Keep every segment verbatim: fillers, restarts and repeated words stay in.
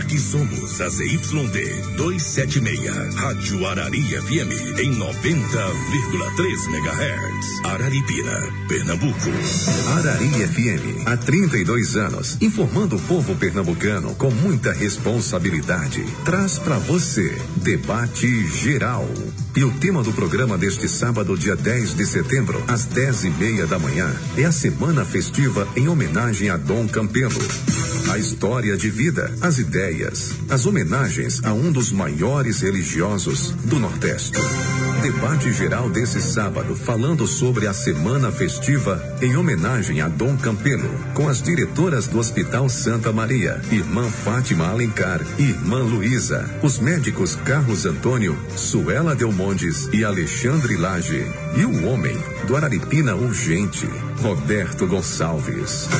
Aqui somos a Z Y D duzentos e setenta e seis, Rádio Arari F M em noventa vírgula três megahertz. Araripina, Pernambuco. Arari F M, há trinta e dois anos, informando o povo pernambucano com muita responsabilidade. Traz para você Debate Geral. E o tema do programa deste sábado, dia dez de setembro, às dez e meia da manhã, é a Semana Festiva em homenagem a Dom Campelo. A história de vida, as ideias, as homenagens a um dos maiores religiosos do Nordeste. Debate geral desse sábado, falando sobre a Semana Festiva em homenagem a Dom Campelo, com as diretoras do Hospital Santa Maria, Irmã Fátima Alencar e Irmã Luísa, os médicos Carlos Antônio, Suela Delmondes e Alexandre Lage, e o homem do Araripina Urgente, Roberto Gonçalves.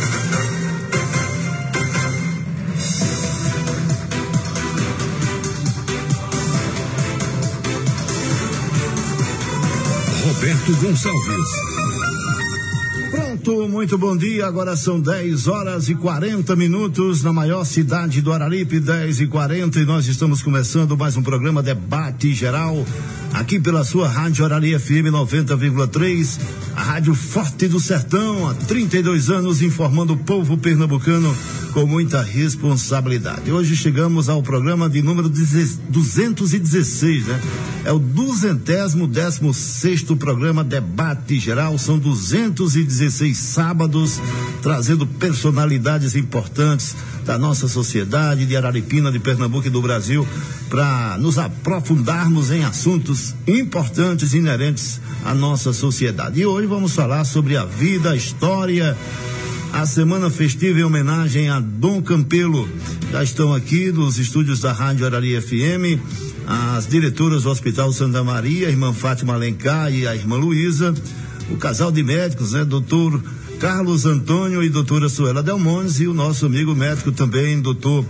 Roberto Gonçalves. Pronto, muito bom dia. Agora são dez horas e quarenta minutos na maior cidade do Araripe, dez e quarenta, e nós estamos começando mais um programa Debate Geral, aqui pela sua Rádio Arari F M noventa vírgula três, a Rádio Forte do Sertão, há trinta e dois anos informando o povo pernambucano com muita responsabilidade. Hoje chegamos ao programa de número duzentos e dezesseis, né? É o duzentésimo décimo sexto programa Debate Geral. São duzentos e dezesseis sábados trazendo personalidades importantes da nossa sociedade, de Araripina, de Pernambuco e do Brasil, para nos aprofundarmos em assuntos importantes inerentes à nossa sociedade. E hoje vamos falar sobre a vida, a história, a Semana Festiva em homenagem a Dom Campelo. Já estão aqui nos estúdios da Rádio Arari F M as diretoras do Hospital Santa Maria, a Irmã Fátima Alencar e a Irmã Luísa, o casal de médicos, né, doutor Carlos Antônio e doutora Suela Delmondes, e o nosso amigo médico também, doutor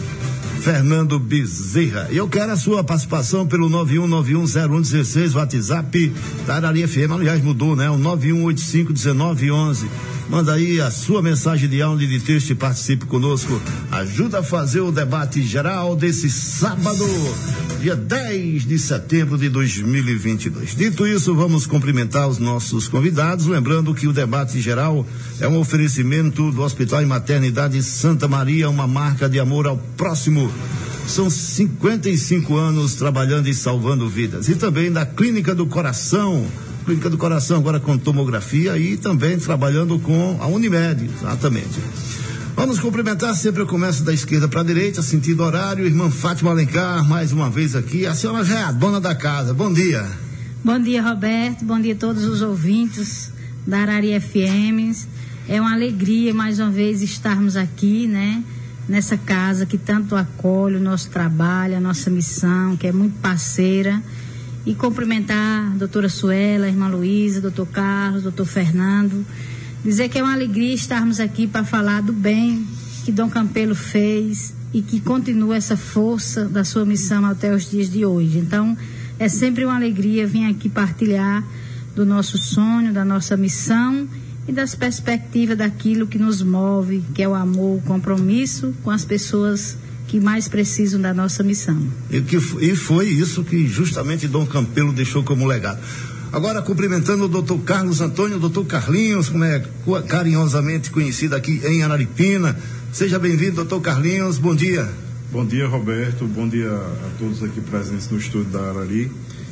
Fernando Bezerra. Eu quero a sua participação pelo nove um nove um zero um um seis, WhatsApp da Arari F M, aliás mudou, né? O nove um oito cinco um nove um um. Manda aí a sua mensagem de áudio e de texto e participe conosco. Ajuda a fazer o debate geral desse sábado, dia dez de setembro de dois mil e vinte e dois. Dito isso, vamos cumprimentar os nossos convidados, lembrando que o debate geral é um oferecimento do Hospital e Maternidade Santa Maria, uma marca de amor ao próximo. São cinquenta e cinco anos trabalhando e salvando vidas. E também da Clínica do Coração, Clínica do Coração agora com tomografia, e também trabalhando com a Unimed, exatamente. Vamos cumprimentar, sempre eu começo da esquerda para a direita, sentido horário, Irmã Fátima Alencar, mais uma vez aqui. A senhora já é a dona da casa, bom dia. Bom dia, Roberto, bom dia a todos os ouvintes da Arari F M. É uma alegria mais uma vez estarmos aqui, né? Nessa casa que tanto acolhe o nosso trabalho, a nossa missão, que é muito parceira. E cumprimentar a doutora Suela, a irmã Luísa, doutor Carlos, doutor Fernando. Dizer que é uma alegria estarmos aqui para falar do bem que Dom Campelo fez e que continua essa força da sua missão até os dias de hoje. Então, é sempre uma alegria vir aqui partilhar do nosso sonho, da nossa missão e das perspectivas daquilo que nos move, que é o amor, o compromisso com as pessoas que mais precisam da nossa missão. E, que, e foi isso que justamente Dom Campelo deixou como legado. Agora cumprimentando o doutor Carlos Antônio, o doutor Carlinhos, como é carinhosamente conhecido aqui em Araripina. Seja bem-vindo, doutor Carlinhos, bom dia. Bom dia, Roberto, bom dia a todos aqui presentes no estúdio da Arari.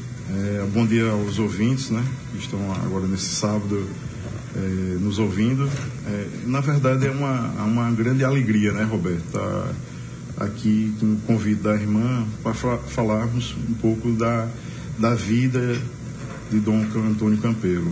É, bom dia aos ouvintes, né, que estão agora nesse sábado é, nos ouvindo. É, na verdade é uma, uma grande alegria, né, Roberto, tá aqui com o convite da irmã para falarmos um pouco da, da vida de Dom Antônio Campelo.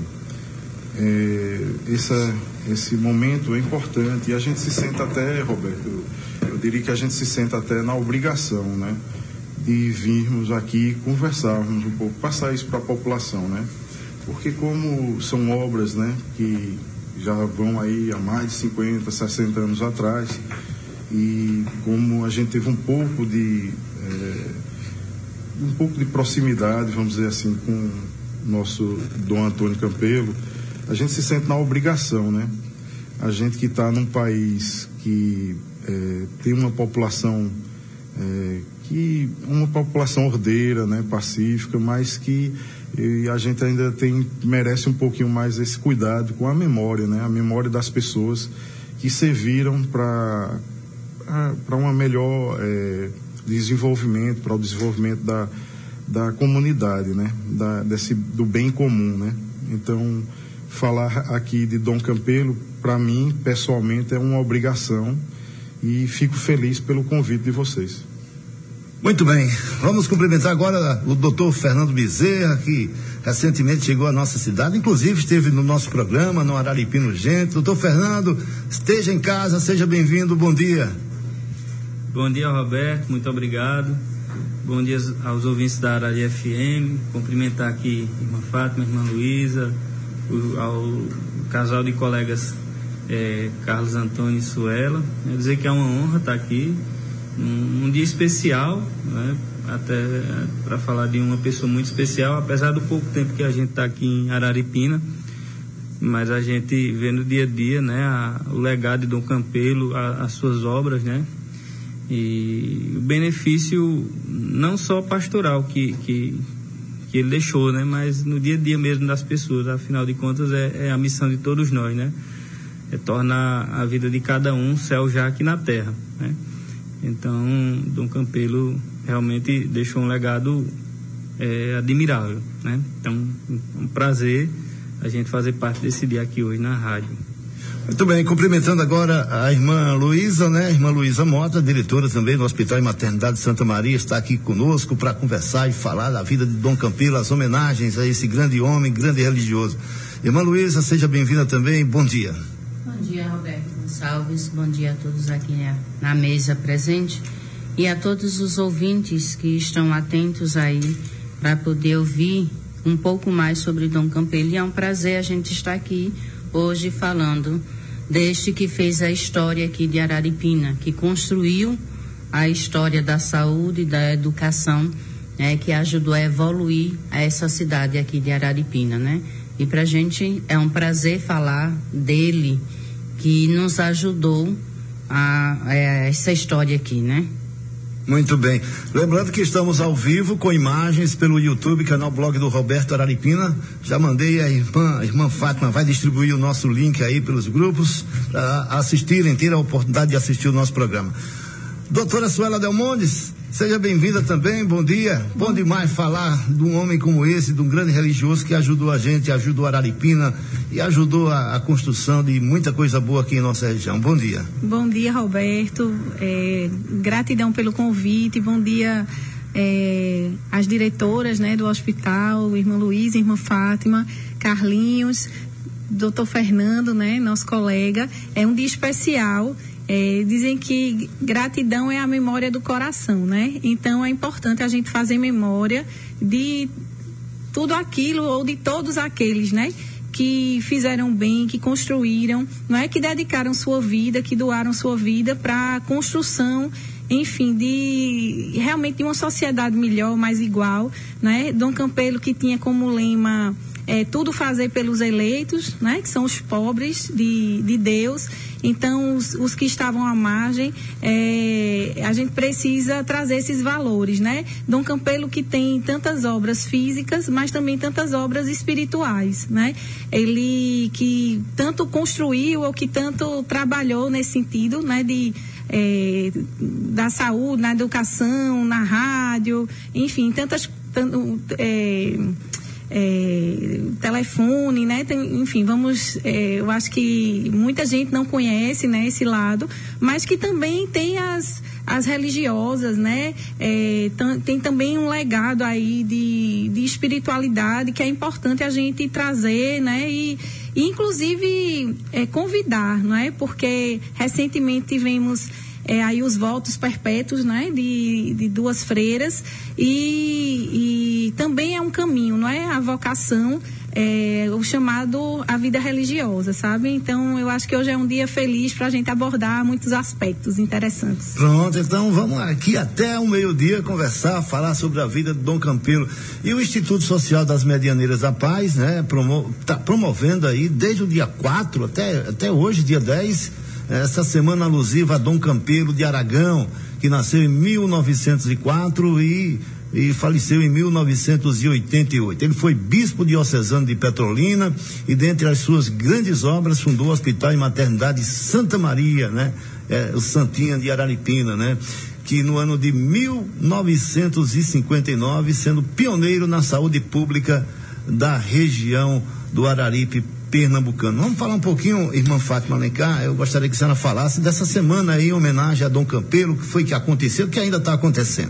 É, essa, esse momento é importante e a gente se sente até, Roberto, eu, eu diria que a gente se sente até na obrigação, né, de virmos aqui conversarmos um pouco, passar isso para a população, né, porque como são obras, né, que já vão aí há mais de cinquenta, sessenta anos atrás, e como a gente teve um pouco de é, um pouco de proximidade, vamos dizer assim, com o nosso Dom Antônio Campelo, a gente se sente na obrigação, né? A gente que está num país que é, tem uma população é, que uma população ordeira, né, pacífica, mas que e a gente ainda tem, merece um pouquinho mais esse cuidado com a memória, né, a memória das pessoas que serviram para para uma melhor é, desenvolvimento, para o desenvolvimento da, da comunidade, né, da, desse, do bem comum, né. Então, falar aqui de Dom Campelo, para mim, pessoalmente, é uma obrigação e fico feliz pelo convite de vocês. Muito bem, vamos cumprimentar agora o doutor Fernando Bezerra, que recentemente chegou à nossa cidade, inclusive esteve no nosso programa, no Araripina Urgente. Doutor Fernando, esteja em casa, seja bem-vindo, bom dia. Bom dia, Roberto, muito obrigado. Bom dia aos ouvintes da Arari F M, cumprimentar aqui irmã Fátima, irmã Luísa, o, ao casal de colegas é, Carlos Antônio e Suela. Quer dizer que é uma honra estar aqui num, num dia especial, né, até para falar de uma pessoa muito especial, apesar do pouco tempo que a gente está aqui em Araripina, mas a gente vê no dia a dia, né, a, o legado de Dom Campelo, a, as suas obras, né, e o benefício não só pastoral que, que, que ele deixou, né, mas no dia a dia mesmo das pessoas. Afinal de contas é, é a missão de todos nós, né, é tornar a vida de cada um céu já aqui na terra, né. Então Dom Campelo realmente deixou um legado é, admirável, né. Então é um prazer a gente fazer parte desse dia aqui hoje na rádio. Muito bem, cumprimentando agora a irmã Luísa, né? Irmã Luísa Mota, diretora também do Hospital e Maternidade Santa Maria, está aqui conosco para conversar e falar da vida de Dom Campelo, as homenagens a esse grande homem, grande religioso. Irmã Luísa, seja bem-vinda também, bom dia. Bom dia, Roberto Gonçalves, bom dia a todos aqui na mesa presente e a todos os ouvintes que estão atentos aí para poder ouvir um pouco mais sobre Dom Campelo. E é um prazer a gente estar aqui hoje falando deste que fez a história aqui de Araripina, que construiu a história da saúde e da educação, né, que ajudou a evoluir essa cidade aqui de Araripina, né? E pra gente é um prazer falar dele, que nos ajudou a, a essa história aqui, né? Muito bem. Lembrando que estamos ao vivo com imagens pelo YouTube, canal Blog do Roberto Araripina. Já mandei a irmã, a irmã Fátima vai distribuir o nosso link aí pelos grupos para assistirem, ter a oportunidade de assistir o nosso programa. Doutora Suela Del Mondes, seja bem-vinda também, bom dia. Bom demais falar de um homem como esse, de um grande religioso que ajudou a gente, ajudou a Araripina e ajudou a, a construção de muita coisa boa aqui em nossa região. Bom dia. Bom dia, Roberto. É, gratidão pelo convite. Bom dia é, às diretoras, né, do hospital, irmã Luísa, irmã Fátima, Carlinhos, doutor Fernando, né, nosso colega. É um dia especial. É, dizem que gratidão é a memória do coração, né? Então é importante a gente fazer memória de tudo aquilo ou de todos aqueles, né, que fizeram bem, que construíram, não é, que dedicaram sua vida, que doaram sua vida para a construção, enfim, de realmente de uma sociedade melhor, mais igual, né? Dom Campelo, que tinha como lema É, tudo fazer pelos eleitos, né, que são os pobres de, de Deus. Então, os, os que estavam à margem, é, a gente precisa trazer esses valores, né? Dom Campelo, que tem tantas obras físicas, mas também tantas obras espirituais, né? Ele que tanto construiu ou que tanto trabalhou nesse sentido, né, de é, da saúde, na educação, na rádio, enfim, tantas tanto, é, É, telefone, né? Tem, enfim, vamos, é, eu acho que muita gente não conhece, né, esse lado, mas que também tem as, as religiosas, né? É, tam, tem também um legado aí de, de espiritualidade que é importante a gente trazer, né? E, e inclusive é, convidar, não é? Porque recentemente tivemos É, aí os votos perpétuos, né, de, de duas freiras e, e também é um caminho, não é? A vocação, é, o chamado à vida religiosa, sabe? Então eu acho que hoje é um dia feliz para a gente abordar muitos aspectos interessantes. Pronto, então vamos aqui até o meio-dia conversar, falar sobre a vida de Dom Campelo. E o Instituto Social das Medianeiras da Paz, né, promo, tá promovendo aí desde o dia quatro até, até hoje, dia dez, essa semana alusiva a Dom Campelo de Aragão, que nasceu em mil novecentos e quatro e, e faleceu em mil novecentos e oitenta e oito. Ele foi bispo diocesano de Petrolina e, dentre as suas grandes obras, fundou o Hospital e Maternidade Santa Maria, né? É, o Santinha de Araripina, né? Que no ano de mil novecentos e cinquenta e nove, sendo pioneiro na saúde pública da região do Araripe pernambucano. Vamos falar um pouquinho, irmã Fátima Alencar, eu gostaria que a senhora falasse dessa semana aí em homenagem a Dom Campelo, que foi que aconteceu, que ainda está acontecendo.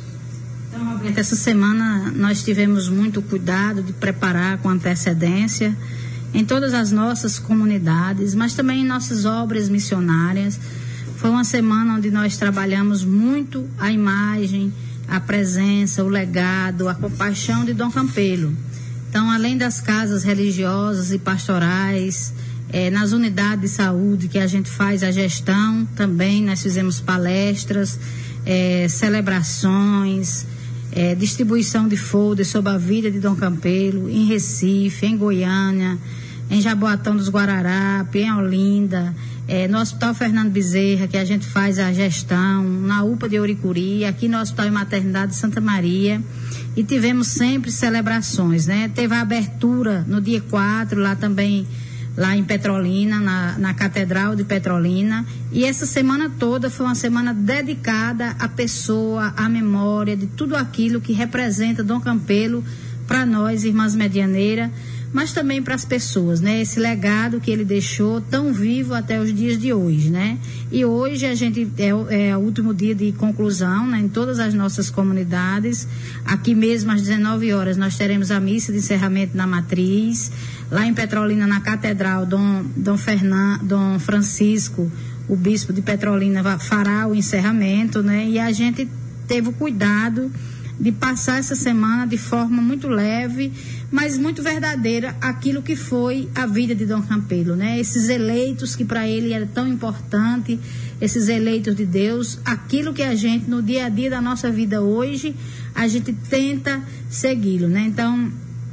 Então, Roberto, essa semana nós tivemos muito cuidado de preparar com antecedência em todas as nossas comunidades, mas também em nossas obras missionárias. Foi uma semana onde nós trabalhamos muito a imagem, a presença, o legado, a compaixão de Dom Campelo. Então, além das casas religiosas e pastorais, eh, nas unidades de saúde que a gente faz a gestão, também nós fizemos palestras, eh, celebrações, eh, distribuição de folders sobre a vida de Dom Campelo, em Recife, em Goiânia, em Jaboatão dos Guararapes, em Olinda, É, no Hospital Fernando Bezerra, que a gente faz a gestão, na U P A de Ouricuri, aqui no Hospital e Maternidade de Santa Maria, e tivemos sempre celebrações, né? Teve a abertura no dia quatro, lá também, lá em Petrolina, na, na Catedral de Petrolina, e essa semana toda foi uma semana dedicada à pessoa, à memória de tudo aquilo que representa Dom Campelo para nós, irmãs medianeiras, mas também para as pessoas, né? Esse legado que ele deixou tão vivo até os dias de hoje, né? E hoje a gente é, é o último dia de conclusão, né? Em todas as nossas comunidades. Aqui mesmo às dezenove horas nós teremos a missa de encerramento na Matriz. Lá em Petrolina, na Catedral, Dom, Dom, Fernan, Dom Francisco, o bispo de Petrolina, fará o encerramento, né? E a gente teve o cuidado de passar essa semana de forma muito leve, mas muito verdadeira, aquilo que foi a vida de Dom Campelo, né? Esses eleitos que para ele era tão importante, esses eleitos de Deus, aquilo que a gente no dia a dia da nossa vida hoje, a gente tenta segui-lo, né? Então,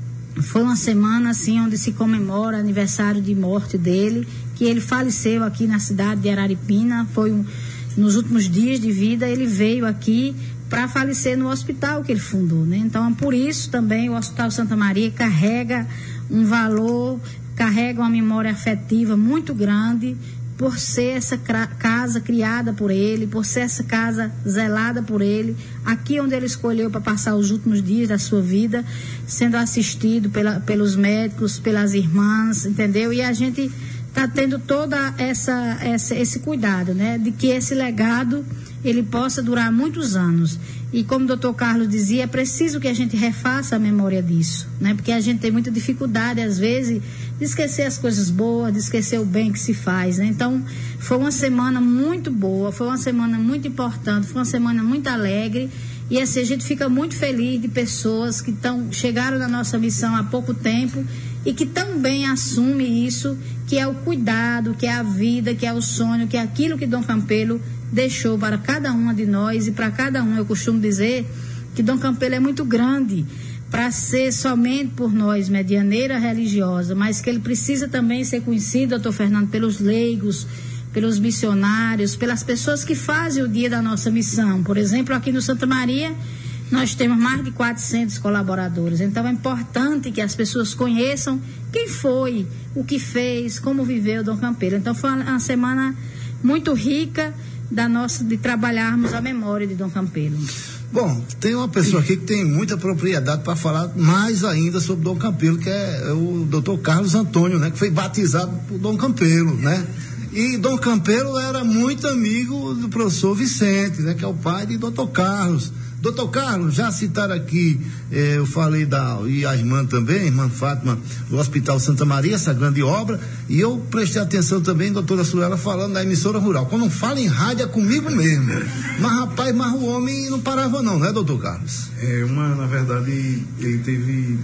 foi uma semana assim onde se comemora o aniversário de morte dele, que ele faleceu aqui na cidade de Araripina, foi um, nos últimos dias de vida, ele veio aqui para falecer no hospital que ele fundou, né? Então, por isso também o Hospital Santa Maria carrega um valor, carrega uma memória afetiva muito grande, por ser essa casa criada por ele, por ser essa casa zelada por ele, aqui onde ele escolheu para passar os últimos dias da sua vida, sendo assistido pela, pelos médicos, pelas irmãs, entendeu? E a gente está tendo toda essa, essa esse cuidado, né? De que esse legado ele possa durar muitos anos. E como o doutor Carlos dizia, é preciso que a gente refaça a memória disso, né? Porque a gente tem muita dificuldade, às vezes, de esquecer as coisas boas, de esquecer o bem que se faz, né? Então, foi uma semana muito boa, foi uma semana muito importante, foi uma semana muito alegre, e assim, a gente fica muito feliz de pessoas que tão, chegaram na nossa missão há pouco tempo e que também assumem isso, que é o cuidado, que é a vida, que é o sonho, que é aquilo que Dom Campelo deixou para cada uma de nós e para cada um. Eu costumo dizer que Dom Campelo é muito grande para ser somente por nós, medianeira religiosa, mas que ele precisa também ser conhecido, doutor Fernando, pelos leigos, pelos missionários, pelas pessoas que fazem o dia da nossa missão. Por exemplo, aqui no Santa Maria, nós temos mais de quatrocentos colaboradores, então é importante que as pessoas conheçam quem foi, o que fez, como viveu Dom Campelo. Então foi uma semana muito rica da nossa, de trabalharmos a memória de Dom Campelo. Bom, tem uma pessoa aqui que tem muita propriedade para falar mais ainda sobre Dom Campelo, que é o doutor Carlos Antônio, né? Que foi batizado por Dom Campelo, né? E Dom Campelo era muito amigo do professor Vicente, né? Que é o pai de doutor Carlos. Doutor Carlos, já citaram aqui, eh, eu falei da, e a irmã também, a irmã Fátima, do Hospital Santa Maria, essa grande obra, e eu prestei atenção também, doutora Suela, falando da emissora rural. Quando não fala em rádio é comigo mesmo. Mas, rapaz, mas o homem não parava não, né, doutor Carlos? É, uma, na verdade, ele teve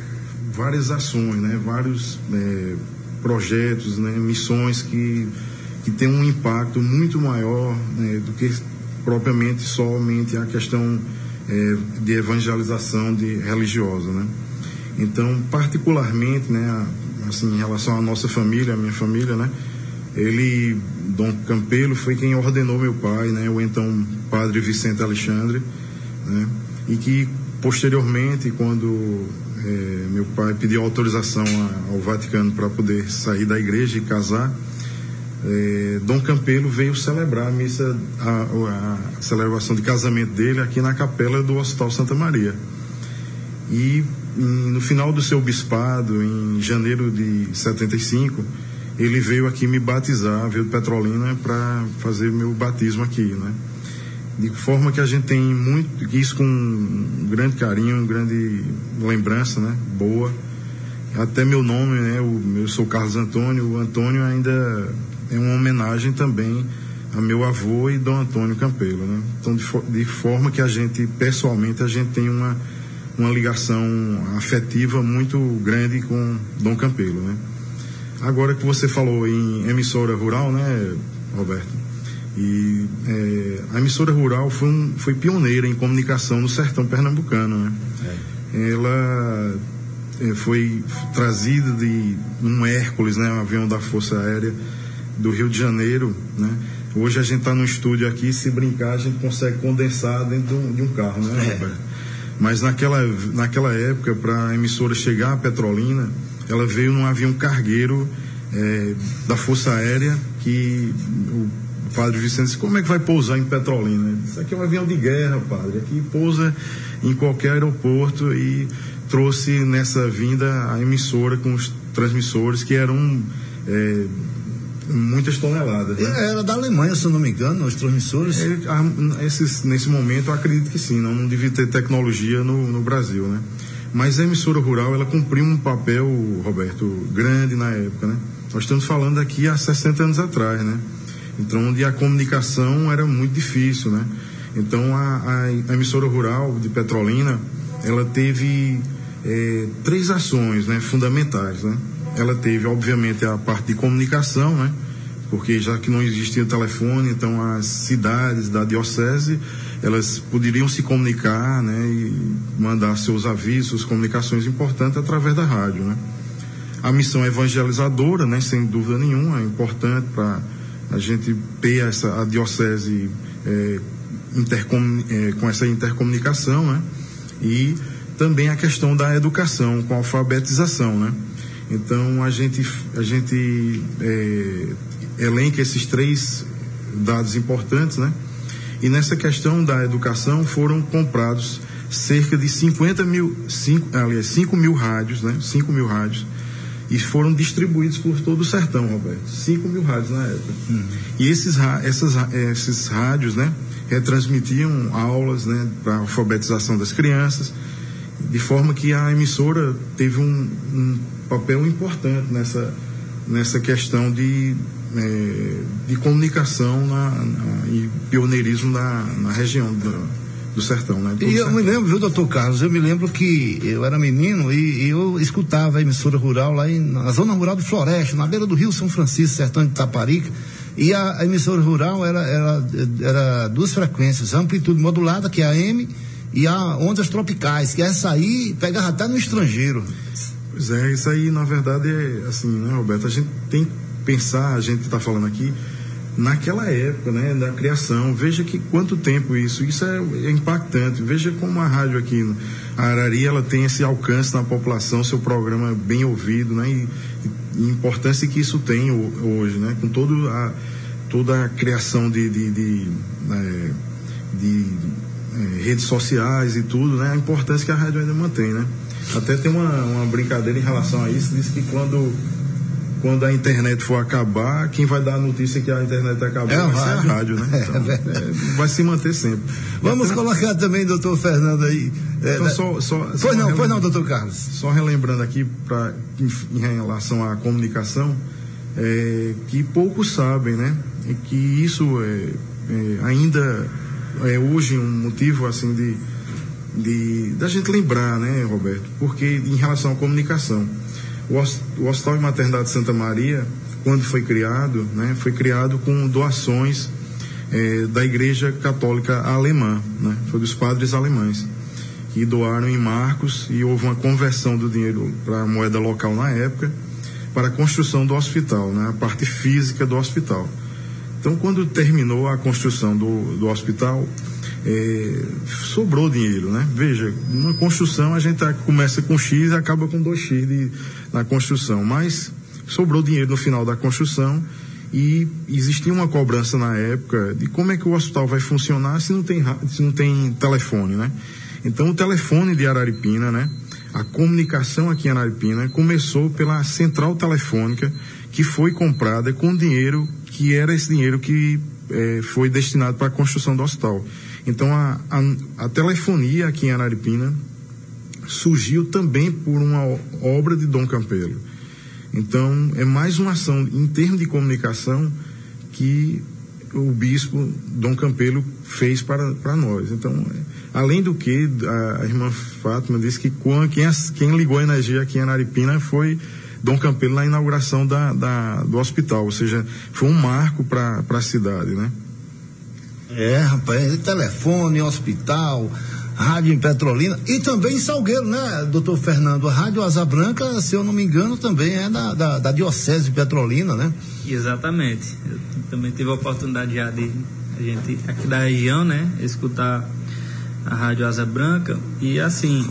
várias ações, né, vários é, projetos, né, missões que, que tem um impacto muito maior, né, do que propriamente somente a questão é, de evangelização de religiosa, né? Então, particularmente, né, assim, em relação à nossa família, a minha família, né, Ele, Dom Campelo, foi quem ordenou meu pai, né, o então padre Vicente Alexandre, né, e que posteriormente, quando eh, meu pai pediu autorização a, ao Vaticano para poder sair da igreja e casar, eh, Dom Campelo veio celebrar a missa, a, a celebração de casamento dele aqui na capela do Hospital Santa Maria. E no final do seu bispado, em janeiro de setenta e cinco, ele veio aqui me batizar, veio de Petrolina para fazer meu batismo aqui, né? De forma que a gente tem muito, isso com um grande carinho, uma grande lembrança, né? Boa. Até meu nome, né? O, eu sou Carlos Antônio, o Antônio ainda é uma homenagem também a meu avô e Dom Antônio Campelo, né? Então, de, de forma que a gente, pessoalmente, a gente tem uma, uma ligação afetiva muito grande com Dom Campelo, né? Agora que você falou em emissora rural, né, Roberto? E é, a emissora rural foi, um, foi pioneira em comunicação no sertão pernambucano, né? É. Ela é, foi trazida de um Hércules, né, um avião da Força Aérea do Rio de Janeiro, né? Hoje a gente está no estúdio aqui, se brincar a gente consegue condensar dentro de um, de um carro, né, Roberto? É. Mas naquela, naquela época, para a emissora chegar a Petrolina, ela veio num avião cargueiro é, da Força Aérea, que o padre Vicente disse, como é que vai pousar em Petrolina? Ele disse, aqui é um avião de guerra, padre, aqui pousa em qualquer aeroporto, e trouxe nessa vinda a emissora com os transmissores que eram é, muitas toneladas, né? Era da Alemanha, se eu não me engano, os transmissores. É, a, esses, nesse momento eu acredito que sim, não, não devia ter tecnologia no, no Brasil, né? Mas a emissora rural, ela cumpriu um papel, Roberto, grande na época, né? Nós estamos falando aqui há sessenta anos atrás, né? Então, onde a comunicação era muito difícil, né? Então, a, a, a emissora rural de Petrolina, ela teve é, três ações, né, fundamentais, né? Ela teve, obviamente, a parte de comunicação, né? Porque já que não existia telefone, então as cidades da diocese, elas poderiam se comunicar, né, e mandar seus avisos, comunicações importantes através da rádio, né? A missão evangelizadora, né, sem dúvida nenhuma, é importante para a gente ter essa, a diocese é, intercom, é, com essa intercomunicação, né? E também a questão da educação, com a alfabetização, né? Então a gente, a gente é, elenca esses três dados importantes, né? E nessa questão da educação foram comprados cerca de cinquenta mil, cinco, aliás, cinco mil rádios, né? cinco mil rádios, e foram distribuídos por todo o sertão, Roberto. cinco mil rádios na época. Uhum. E esses, essas, esses rádios, né, retransmitiam aulas, né, para alfabetização das crianças, de forma que a emissora teve um, um papel importante nessa, nessa questão de É, de comunicação na, na, e pioneirismo na, na região do, do sertão, né? E eu sertão. me lembro, viu, doutor Carlos, eu me lembro que eu era menino e, e eu escutava a emissora rural lá em, na zona rural de Floresta, na beira do Rio São Francisco, sertão de Itaparica, e a, a emissora rural era, era, era duas frequências, amplitude modulada, que é a A M, e a ondas tropicais, que essa aí pegava até no estrangeiro. Pois é, isso aí na verdade é assim, né, Roberto, a gente tem pensar, a gente está falando aqui naquela época, né, da criação. Veja que quanto tempo isso, isso é, é impactante. Veja como a rádio aqui, a Arari, ela tem esse alcance na população, seu programa é bem ouvido, né, e, e importância que isso tem hoje, né, com todo a, toda a criação de, de, de, é, de é, redes sociais e tudo, né, a importância que a rádio ainda mantém, né. Até tem uma, uma brincadeira em relação a isso, diz que quando quando a internet for acabar, quem vai dar a notícia que a internet acabou é vai ser a rádio, né? Então, é, é, vai se manter sempre. Vamos então, colocar também, doutor Fernando, aí. É, então, só, só, pois só não, pois não, doutor Carlos. Só relembrando aqui, pra, em, em relação à comunicação, é, que poucos sabem, né? E que isso é, é, ainda é hoje um motivo, assim, de, de da gente lembrar, né, Roberto? Porque em relação à comunicação, o Hospital de Maternidade de Santa Maria, quando foi criado, né, foi criado com doações eh, da Igreja Católica Alemã, né, foi dos padres alemães, que doaram em marcos, e houve uma conversão do dinheiro para a moeda local na época, para a construção do hospital, né? A parte física do hospital. Então, quando terminou a construção do, do hospital, é, sobrou dinheiro, né? Veja, uma construção a gente tá, começa com X e acaba com dois X de, na construção, mas sobrou dinheiro no final da construção e existia uma cobrança na época de como é que o hospital vai funcionar se não tem, se não tem telefone, né? Então, o telefone de Araripina, né? A comunicação aqui em Araripina começou pela central telefônica, que foi comprada com dinheiro que era esse dinheiro que eh, foi destinado para a construção do hospital. Então, a, a, a telefonia aqui em Araripina surgiu também por uma obra de Dom Campelo. Então, é mais uma ação em termos de comunicação que o bispo Dom Campelo fez para, para nós. Então, além do que, a, a irmã Fátima disse que quem, quem ligou a energia aqui em Araripina foi Dom Campelo na inauguração da, da, do hospital, ou seja, foi um marco para a cidade, né? É, rapaz, telefone, hospital, rádio em Petrolina e também em Salgueiro, né, doutor Fernando? A Rádio Asa Branca, se eu não me engano, também é da, da, da Diocese de Petrolina, né? Exatamente. Eu também tive a oportunidade já de a gente aqui da região, né, escutar a Rádio Asa Branca e assim,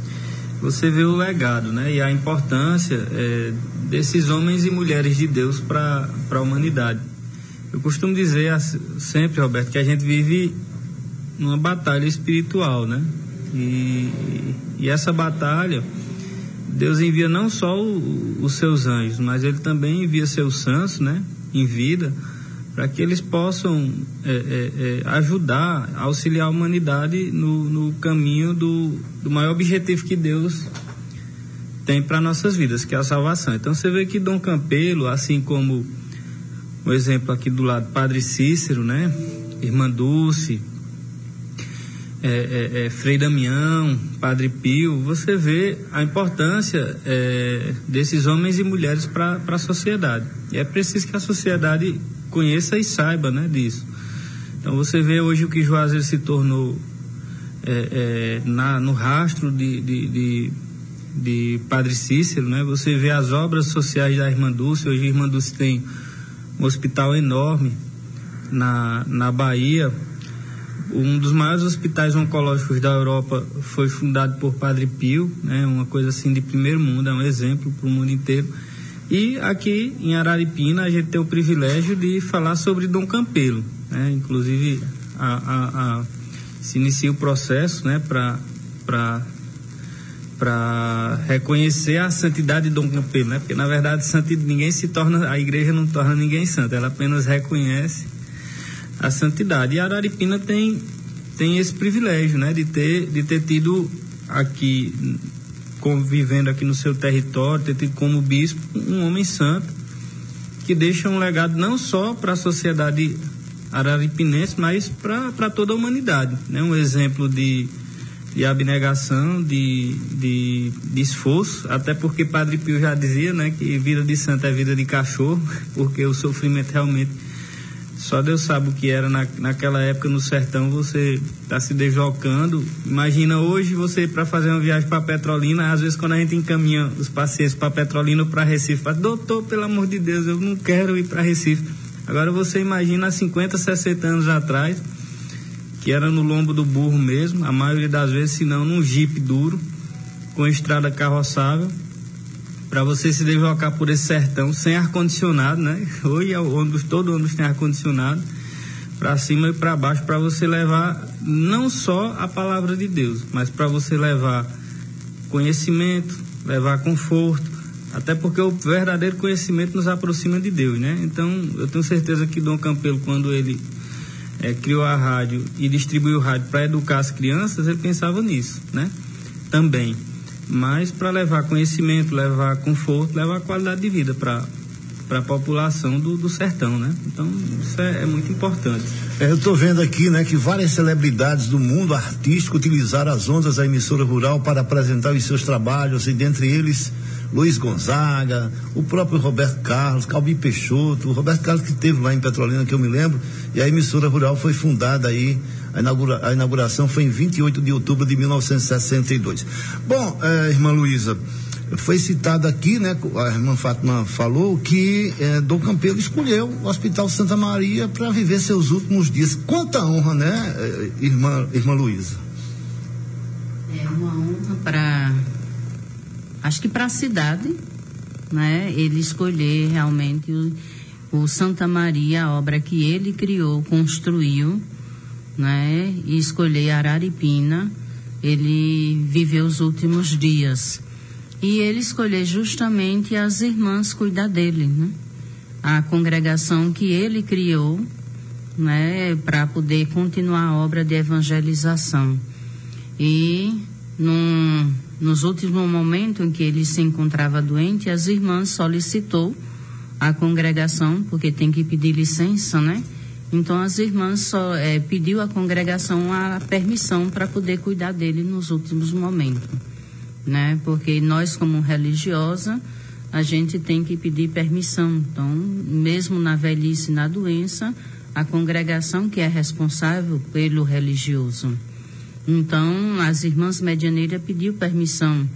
você vê o legado, né, e a importância é, desses homens e mulheres de Deus para a humanidade. Eu costumo dizer sempre, Roberto, que a gente vive numa batalha espiritual, né? E, e essa batalha, Deus envia não só o, os seus anjos, mas Ele também envia seus santos, né? Em vida, para que eles possam é, é, é, ajudar, auxiliar a humanidade no, no caminho do, do maior objetivo que Deus tem para nossas vidas, que é a salvação. Então você vê que Dom Campelo, assim como o exemplo aqui do lado, Padre Cícero, né? Irmã Dulce, é, é, é, Frei Damião, Padre Pio, você vê a importância é, desses homens e mulheres para a sociedade. E é preciso que a sociedade conheça e saiba, né, disso. Então você vê hoje o que Juazeiro se tornou é, é, na, no rastro de, de, de, de Padre Cícero, né? Você vê as obras sociais da Irmã Dulce. Hoje a Irmã Dulce tem um hospital enorme na, na Bahia. Um dos maiores hospitais oncológicos da Europa foi fundado por Padre Pio, né? Uma coisa assim de primeiro mundo, é um exemplo para o mundo inteiro. E aqui em Araripina a gente tem o privilégio de falar sobre Dom Campelo, né? Inclusive a, a, a, se inicia o processo, né? para para para reconhecer a santidade de Dom Campelo, né? Porque na verdade ninguém se torna, a igreja não torna ninguém santo, ela apenas reconhece a santidade. E a Araripina tem tem esse privilégio, né? De ter de ter tido aqui, convivendo aqui no seu território, ter tido como bispo um homem santo que deixa um legado não só para a sociedade araripinense, mas para toda a humanidade, né? Um exemplo de de abnegação, de, de, de esforço, até porque Padre Pio já dizia, né, que vida de santo é vida de cachorro, porque o sofrimento realmente, só Deus sabe o que era na, naquela época no sertão. Você está se deslocando. Imagina hoje você, para fazer uma viagem para Petrolina, às vezes quando a gente encaminha os pacientes para Petrolina ou para Recife, fala, doutor, pelo amor de Deus, eu não quero ir para Recife. Agora você imagina há cinquenta, sessenta anos atrás, que era no lombo do burro mesmo, a maioria das vezes, se não num jipe duro, com estrada carroçável, para você se deslocar por esse sertão sem ar-condicionado, né? Hoje é o ônibus, todo ônibus tem ar-condicionado, para cima e para baixo, para você levar não só a palavra de Deus, mas para você levar conhecimento, levar conforto, até porque o verdadeiro conhecimento nos aproxima de Deus, né? Então, eu tenho certeza que Dom Campelo, quando ele É, criou a rádio e distribuiu o rádio para educar as crianças, ele pensava nisso, né? Também, mas para levar conhecimento, levar conforto, levar qualidade de vida para para a população do, do sertão, né? Então isso é, é muito importante. É, eu estou vendo aqui, né, que várias celebridades do mundo artístico utilizaram as ondas da emissora rural para apresentar os seus trabalhos, e dentre eles Luiz Gonzaga, o próprio Roberto Carlos, Calbi Peixoto, o Roberto Carlos que esteve lá em Petrolina, que eu me lembro, e a emissora rural foi fundada aí, a, inaugura, a inauguração foi em vinte e oito de outubro de mil novecentos e sessenta e dois. Bom, eh, irmã Luísa, Foi citado aqui, né? A irmã Fátima falou que eh, Dom Campelo escolheu o Hospital Santa Maria para viver seus últimos dias. Quanta honra, né, irmã, irmã Luísa? É uma honra para, acho que para a cidade, né? Ele escolher realmente o, o Santa Maria, a obra que ele criou, construiu, né? E escolher Araripina. Ele viveu os últimos dias. E ele escolheu justamente as irmãs cuidar dele, né? A congregação que ele criou, né? Para poder continuar a obra de evangelização. E num, nos últimos momentos em que ele se encontrava doente, as irmãs solicitou a congregação, porque tem que pedir licença, né? Então as irmãs só é, pediu à congregação a permissão para poder cuidar dele nos últimos momentos, né? Porque nós, como religiosa, a gente tem que pedir permissão. Então, mesmo na velhice e na doença, a congregação que é responsável pelo religioso. Então, as irmãs medianeiras pediu permissão.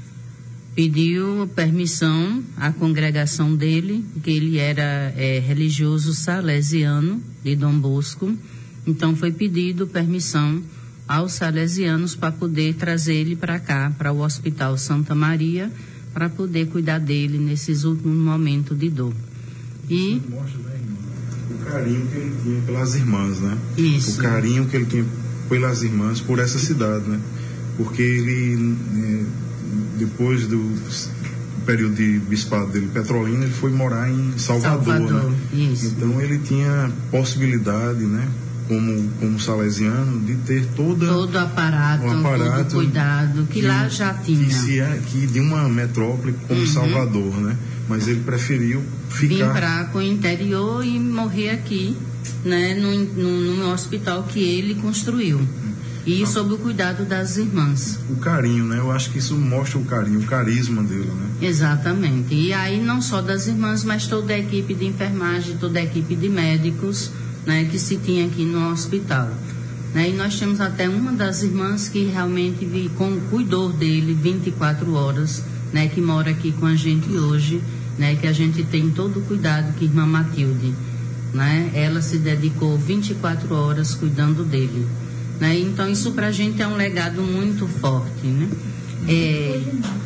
Pediu permissão à congregação dele, que ele era é, religioso salesiano de Dom Bosco. Então, foi pedido permissão aos salesianos para poder trazer ele para cá, para o Hospital Santa Maria, para poder cuidar dele nesses últimos momentos de dor. E isso mostra, né, irmã, o carinho que ele tinha pelas irmãs, né? Isso. O carinho que ele tinha pelas irmãs, por essa cidade, né? Porque ele, é, depois do período de bispado dele, Petrolina, ele foi morar em Salvador, Salvador, né? Isso. Então ele tinha possibilidade, né? Como, como salesiano, de ter toda todo o aparato, um aparato todo o cuidado que, que lá já tinha. Que, se é, que de uma metrópole como uhum. Salvador, né? Mas ele preferiu ficar... Vim para o interior e morrer aqui, né? No, no, no hospital que ele construiu. E ah. sob o cuidado das irmãs. O carinho, né? Eu acho que isso mostra o carinho, o carisma dele, né? Exatamente. E aí não só das irmãs, mas toda a equipe de enfermagem, toda a equipe de médicos, né, que se tinha aqui no hospital, né? E nós temos até uma das irmãs que realmente vi, com, cuidou dele vinte e quatro horas, né, que mora aqui com a gente hoje, né, que a gente tem todo o cuidado, que a irmã Matilde, né, ela se dedicou vinte e quatro horas cuidando dele, né? Então isso pra gente é um legado muito forte, né? É,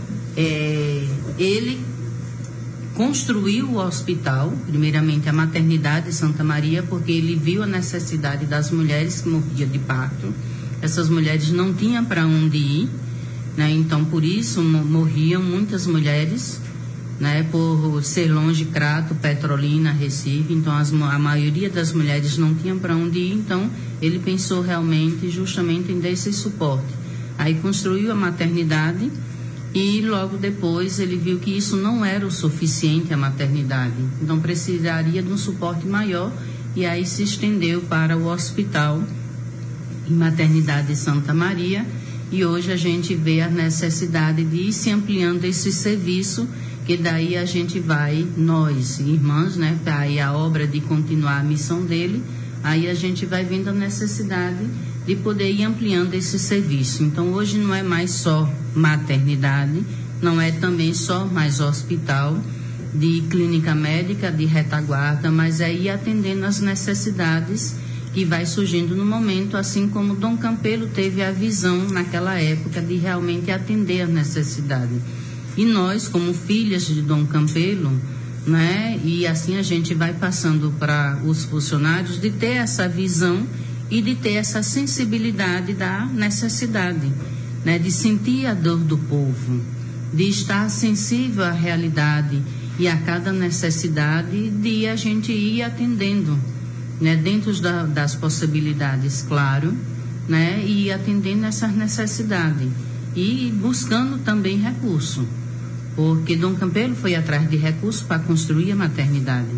é, ele construiu o hospital, primeiramente a maternidade Santa Maria, porque ele viu a necessidade das mulheres que morriam de parto. Essas mulheres não tinham para onde ir, né? Então por isso morriam muitas mulheres, né? Por ser longe, Crato, Petrolina, Recife. Então as, a maioria das mulheres não tinham para onde ir. Então ele pensou realmente justamente em dar esse suporte. Aí construiu a maternidade. E logo depois ele viu que isso não era o suficiente, a maternidade. Então precisaria de um suporte maior, e aí se estendeu para o hospital e maternidade Santa Maria. E hoje a gente vê a necessidade de ir se ampliando esse serviço, que daí a gente vai, nós, irmãs, né? Aí a obra de continuar a missão dele, aí a gente vai vendo a necessidade de poder ir ampliando esse serviço. Então hoje não é mais só maternidade, não é também só mais hospital de clínica médica, de retaguarda, mas é ir atendendo as necessidades que vai surgindo no momento, assim como Dom Campelo teve a visão naquela época de realmente atender a necessidade. E nós, como filhas de Dom Campelo, né, e assim a gente vai passando para os funcionários de ter essa visão e de ter essa sensibilidade da necessidade, né, de sentir a dor do povo, de estar sensível à realidade e a cada necessidade, de a gente ir atendendo, né, dentro da, das possibilidades, claro, né, e ir atendendo essas necessidades e buscando também recurso, porque Dom Campelo foi atrás de recursos para construir a maternidade.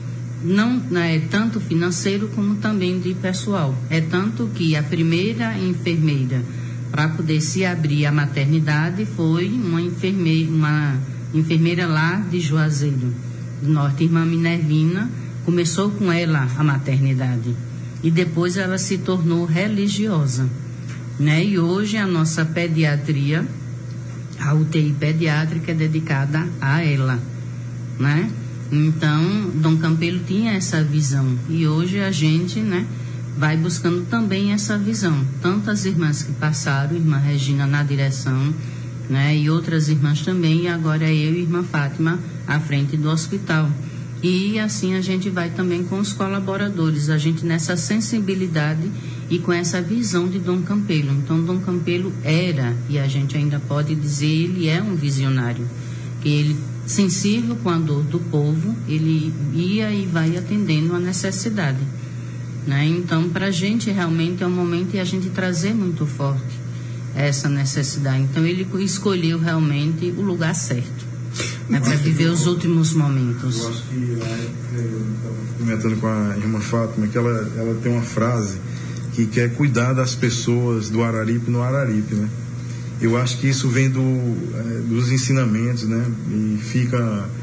Não é tanto financeiro como também de pessoal. É tanto que a primeira enfermeira para poder se abrir a maternidade foi uma enfermeira, uma enfermeira lá de Juazeiro do Norte, irmã Minervina. Começou com ela a maternidade e depois ela se tornou religiosa, né? E hoje a nossa pediatria, a U T I pediátrica é dedicada a ela, né? Então, Dom Campelo tinha essa visão e hoje a gente, né, vai buscando também essa visão. Tanto as irmãs que passaram, irmã Regina na direção, né, e outras irmãs também, e agora eu e irmã Fátima à frente do hospital. E assim a gente vai também com os colaboradores, a gente nessa sensibilidade e com essa visão de Dom Campelo. Então, Dom Campelo era, e a gente ainda pode dizer, ele é um visionário, que ele, sensível com a dor do povo, ele ia e vai atendendo a necessidade, né? Então, para a gente realmente é um momento de a gente trazer muito forte essa necessidade. Então, ele escolheu realmente o lugar certo, né, para viver os últimos momentos. Eu acho que, eu estava comentando com a irmã Fátima, que ela, ela tem uma frase que quer cuidar das pessoas do Araripe no Araripe, né? Eu acho que isso vem do, é, dos ensinamentos, né? E fica,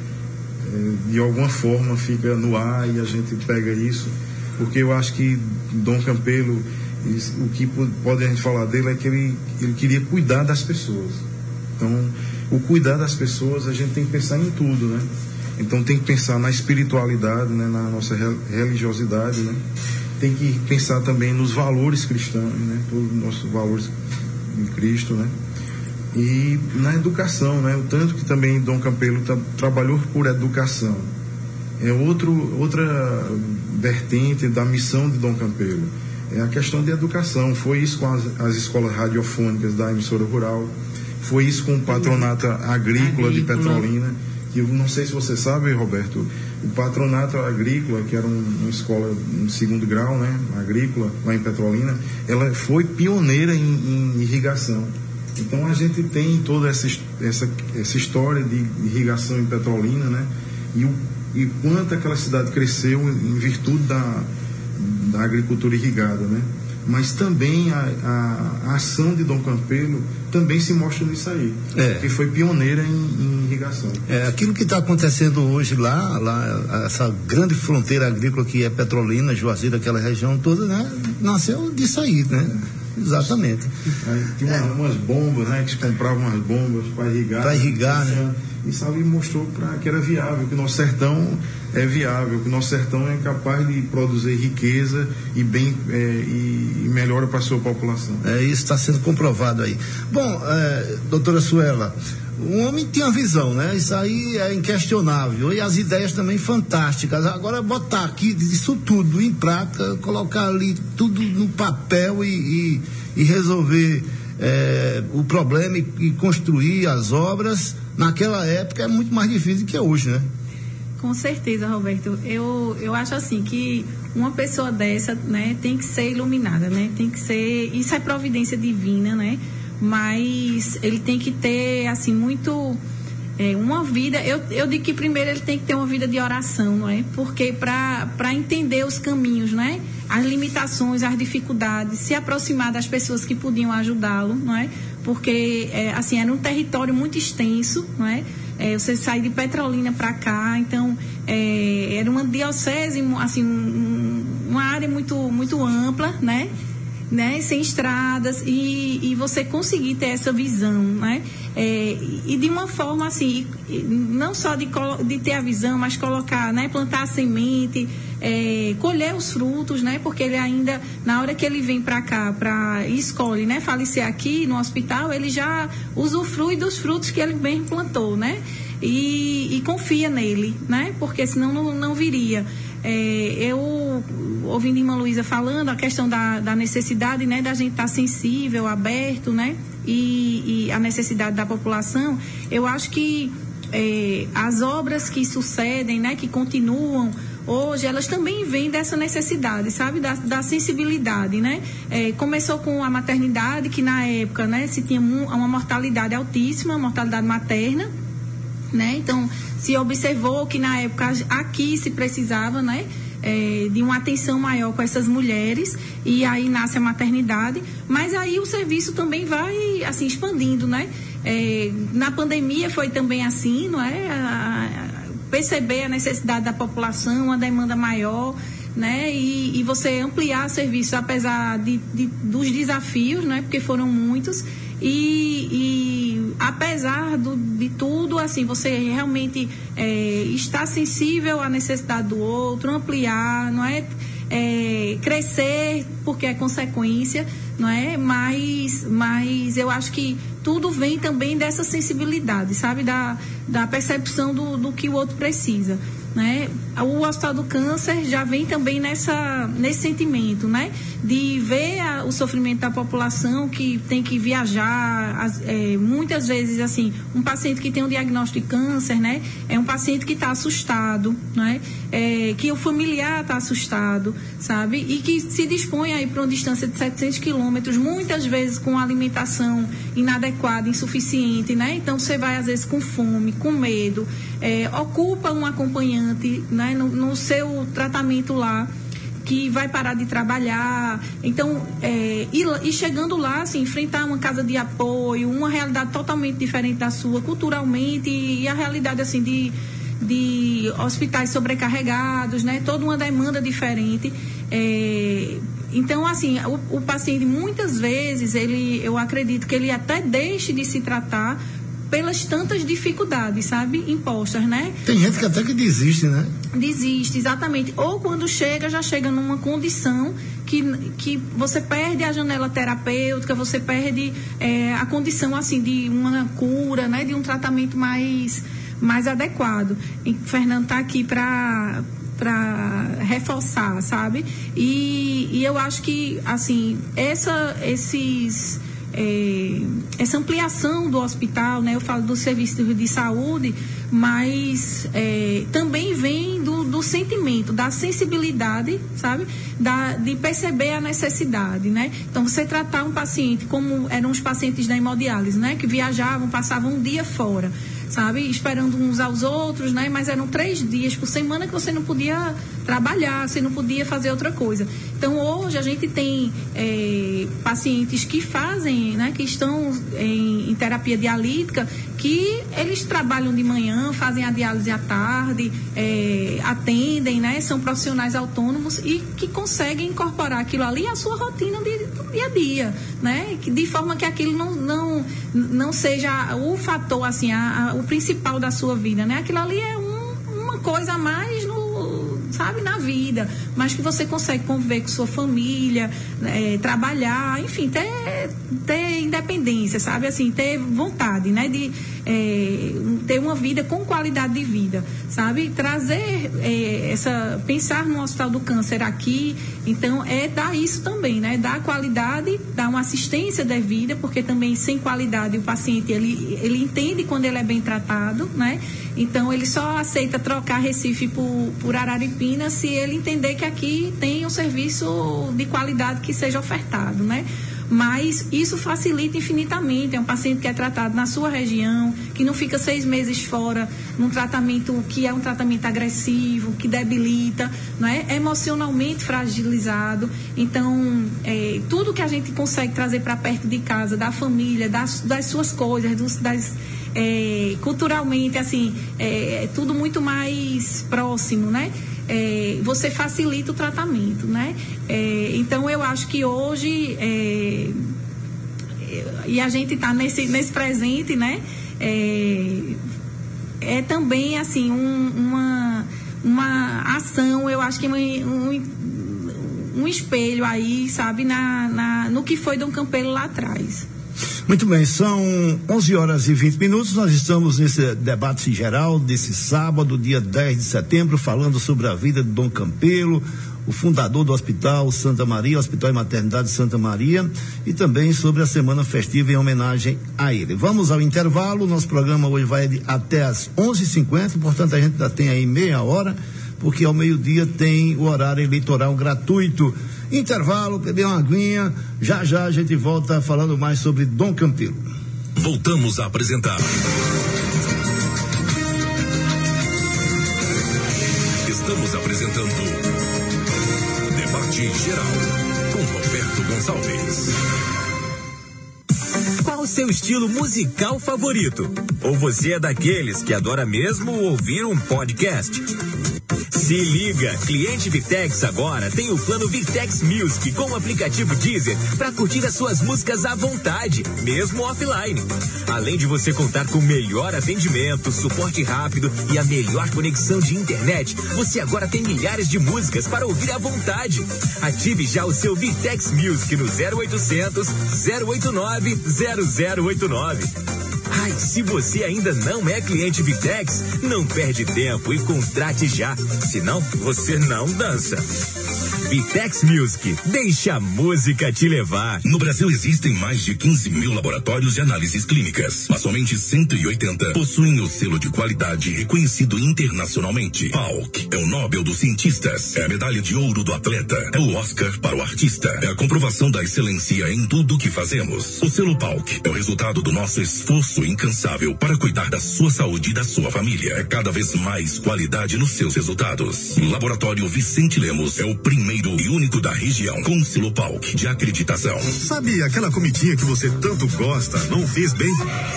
é, de alguma forma, fica no ar e a gente pega isso, porque eu acho que Dom Campelo, o que pode a gente falar dele é que ele, ele queria cuidar das pessoas. Então, o cuidar das pessoas, a gente tem que pensar em tudo, né? Então, tem que pensar na espiritualidade, né? Na nossa religiosidade, né? Tem que pensar também nos valores cristãos, né? Todos os nossos valores em Cristo, né? E na educação, né? O tanto que também Dom Campelo tra- trabalhou por educação. É outro, outra vertente da missão de Dom Campelo. É a questão de educação. Foi isso com as, as escolas radiofônicas da emissora rural. Foi isso com o patronato agrícola, agrícola de Petrolina. Que eu não sei se você sabe, Roberto, o patronato agrícola, que era um, uma escola um segundo grau, né? Agrícola, lá em Petrolina, ela foi pioneira em, em irrigação. Então a gente tem toda essa, essa, essa história de irrigação em Petrolina, né? E o e quanto aquela cidade cresceu em virtude da, da agricultura irrigada, né? Mas também a, a, a ação de Dom Campelo também se mostra nisso aí, é. Que foi pioneira em, em irrigação. É, aquilo que está acontecendo hoje lá, lá, essa grande fronteira agrícola que é Petrolina, Juazeiro, aquela região toda, né? Nasceu disso aí, né? Exatamente. Aí, tinha é. umas bombas, né? Que se compravam umas bombas para irrigar. Para irrigar, né? Isso ali mostrou pra, que era viável, que o nosso sertão é viável, que o nosso sertão é capaz de produzir riqueza e bem é, e, e melhora para a sua população. É, isso está sendo comprovado aí. Bom, é, doutora Suela, o homem tinha uma visão, né? Isso aí é inquestionável. E as ideias também fantásticas. Agora, botar aqui isso tudo em prática, colocar ali tudo no papel e, e, e resolver é, o problema e, e construir as obras, naquela época é muito mais difícil do que hoje, né? Com certeza, Roberto. Eu, eu acho assim que uma pessoa dessa, né, tem que ser iluminada, né? Tem que ser... Isso é providência divina, né? Mas ele tem que ter, assim, muito... É, uma vida... Eu, eu digo que primeiro ele tem que ter uma vida de oração, não é? Porque para entender os caminhos, né? As limitações, as dificuldades, se aproximar das pessoas que podiam ajudá-lo, não é? Porque, é, assim, era um território muito extenso, não é? É, você sai de Petrolina para cá, então é, era uma diocese, assim, um, uma área muito, muito ampla, né? Né? Sem estradas, e, e você conseguir ter essa visão, né? É, e de uma forma assim, não só de, de ter a visão, mas colocar, né? Plantar a semente, é, colher os frutos, né? Porque ele ainda, na hora que ele vem para cá, para escolhe, né? Falecer aqui no hospital, ele já usufrui dos frutos que ele bem plantou, né? E, e confia nele, né? Porque senão não, não viria. É, eu, ouvindo a irmã Luísa falando, a questão da, da necessidade, né, da gente estar tá sensível, aberto, né, e, e a necessidade da população, eu acho que é, as obras que sucedem, né, que continuam hoje, elas também vêm dessa necessidade, sabe, da, da sensibilidade, né? É, começou com a maternidade, que na época, né, se tinha uma mortalidade altíssima, mortalidade materna, né? Então, se observou que na época aqui se precisava, né, é, de uma atenção maior com essas mulheres, e aí nasce a maternidade, mas aí o serviço também vai, assim, expandindo, né? É, na pandemia foi também assim, não é? A, a, perceber a necessidade da população, uma demanda maior, né? E, e você ampliar serviços, apesar de, de, dos desafios, né? Porque foram muitos, e, e apesar do, de tudo, assim, você realmente é, está sensível à necessidade do outro, ampliar, não é? É, crescer porque é consequência, não é? Mas, mas eu acho que tudo vem também dessa sensibilidade, sabe? Da, da percepção do, do que o outro precisa, né? O Hospital do Câncer já vem também nessa, nesse sentimento, né? De ver a, o sofrimento da população que tem que viajar, as, é, muitas vezes, assim, um paciente que tem um diagnóstico de câncer, né? É um paciente que está assustado, né? É, que o familiar está assustado, sabe? E que se dispõe aí para uma distância de setecentos quilômetros, muitas vezes com alimentação inadequada, insuficiente, né? Então você vai às vezes com fome, com medo, é, ocupa um acompanhante, né? No, no seu tratamento lá, que vai parar de trabalhar. Então, é, e, e chegando lá, assim, enfrentar uma casa de apoio, uma realidade totalmente diferente da sua, culturalmente, e, e a realidade, assim, de, de hospitais sobrecarregados, né? Toda uma demanda diferente. É, então, assim, o, o paciente, muitas vezes, ele, eu acredito que ele até deixe de se tratar pelas tantas dificuldades, sabe, impostas, né? Tem gente que até que desiste, né? Desiste, exatamente. Ou quando chega, já chega numa condição que, que você perde a janela terapêutica, você perde é, a condição, assim, de uma cura, né? De um tratamento mais, mais adequado. E Fernando está aqui para para reforçar, sabe? E, e eu acho que, assim, essa, esses... É, essa ampliação do hospital, né? Eu falo do serviço de saúde, mas é, também vem do, do sentimento, da sensibilidade, sabe? Da, de perceber a necessidade, né? Então, você tratar um paciente como eram os pacientes da hemodiálise, né? Que viajavam, passavam um dia fora, sabe? Esperando uns aos outros, né? Mas eram três dias por semana que você não podia trabalhar, você não podia fazer outra coisa. Então, hoje a gente tem é, pacientes que fazem, né? Que estão em, em terapia dialítica, que eles trabalham de manhã, fazem a diálise à tarde, é, atendem, né? São profissionais autônomos e que conseguem incorporar aquilo ali à sua rotina de, do dia a dia, né? De forma que aquilo não, não, não seja o fator, assim, a, a, o principal da sua vida, né? Aquilo ali é um, uma coisa a mais no, sabe, na vida, mas que você consegue conviver com sua família, é, trabalhar, enfim, ter, ter independência, sabe, assim, ter vontade, né, de é, ter uma vida com qualidade de vida, sabe, trazer é, essa, pensar no Hospital do Câncer aqui, então é dar isso também, né, dar qualidade, dar uma assistência devida, porque também sem qualidade o paciente, ele, ele entende quando ele é bem tratado, né, então ele só aceita trocar Recife por, por Araripina se ele entender que aqui tem um serviço de qualidade que seja ofertado, né? Mas isso facilita infinitamente. É um paciente que é tratado na sua região, que não fica seis meses fora num tratamento que é um tratamento agressivo, que debilita, não é? Emocionalmente fragilizado. Então, é, tudo que a gente consegue trazer para perto de casa, da família, das, das suas coisas, dos, das É, culturalmente, assim, é, é tudo muito mais próximo, né? É, você facilita o tratamento, né? É, então, eu acho que hoje, é, e a gente está nesse, nesse presente, né? É, é também, assim, um, uma, uma ação, eu acho que um, um espelho aí, sabe, na, na, no que foi Dom Campelo lá atrás. Muito bem, são onze horas e vinte minutos, nós estamos nesse debate geral desse sábado, dia dez de setembro, falando sobre a vida de Dom Campelo, o fundador do Hospital Santa Maria, Hospital e Maternidade Santa Maria, e também sobre a semana festiva em homenagem a ele. Vamos ao intervalo, nosso programa hoje vai até às onze e cinquenta, portanto a gente ainda tem aí meia hora, porque ao meio-dia tem o horário eleitoral gratuito. Intervalo, beber uma aguinha, já já a gente volta falando mais sobre Dom Campelo. Voltamos a apresentar Estamos apresentando Debate Geral com Roberto Gonçalves. Qual o seu estilo musical favorito? Ou você é daqueles que adora mesmo ouvir um podcast? Se liga, cliente Vitex agora tem o plano Vitex Music com o aplicativo Deezer para curtir as suas músicas à vontade, mesmo offline. Além de você contar com melhor atendimento, suporte rápido e a melhor conexão de internet, você agora tem milhares de músicas para ouvir à vontade. Ative já o seu Vitex Music no zero oitocentos, zero oito nove, zero zero oito nove. Ai, se você ainda não é cliente Vitex, não perde tempo e contrate já, senão você não dança. Vitex Music, deixa a música te levar. No Brasil existem mais de quinze mil laboratórios de análises clínicas, mas somente cento e oitenta possuem o selo de qualidade reconhecido internacionalmente. P A U C é o Nobel dos cientistas, é a medalha de ouro do atleta, é o Oscar para o artista, é a comprovação da excelência em tudo que fazemos. O selo P A U C é o resultado do nosso esforço incansável para cuidar da sua saúde e da sua família. É cada vez mais qualidade nos seus resultados. Laboratório Vicente Lemos é o primeiro e único da região com selo P A U C de acreditação. Sabe aquela comidinha que você tanto gosta, não fez bem?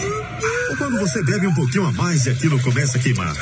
Ou quando você bebe um pouquinho a mais e aquilo começa a queimar?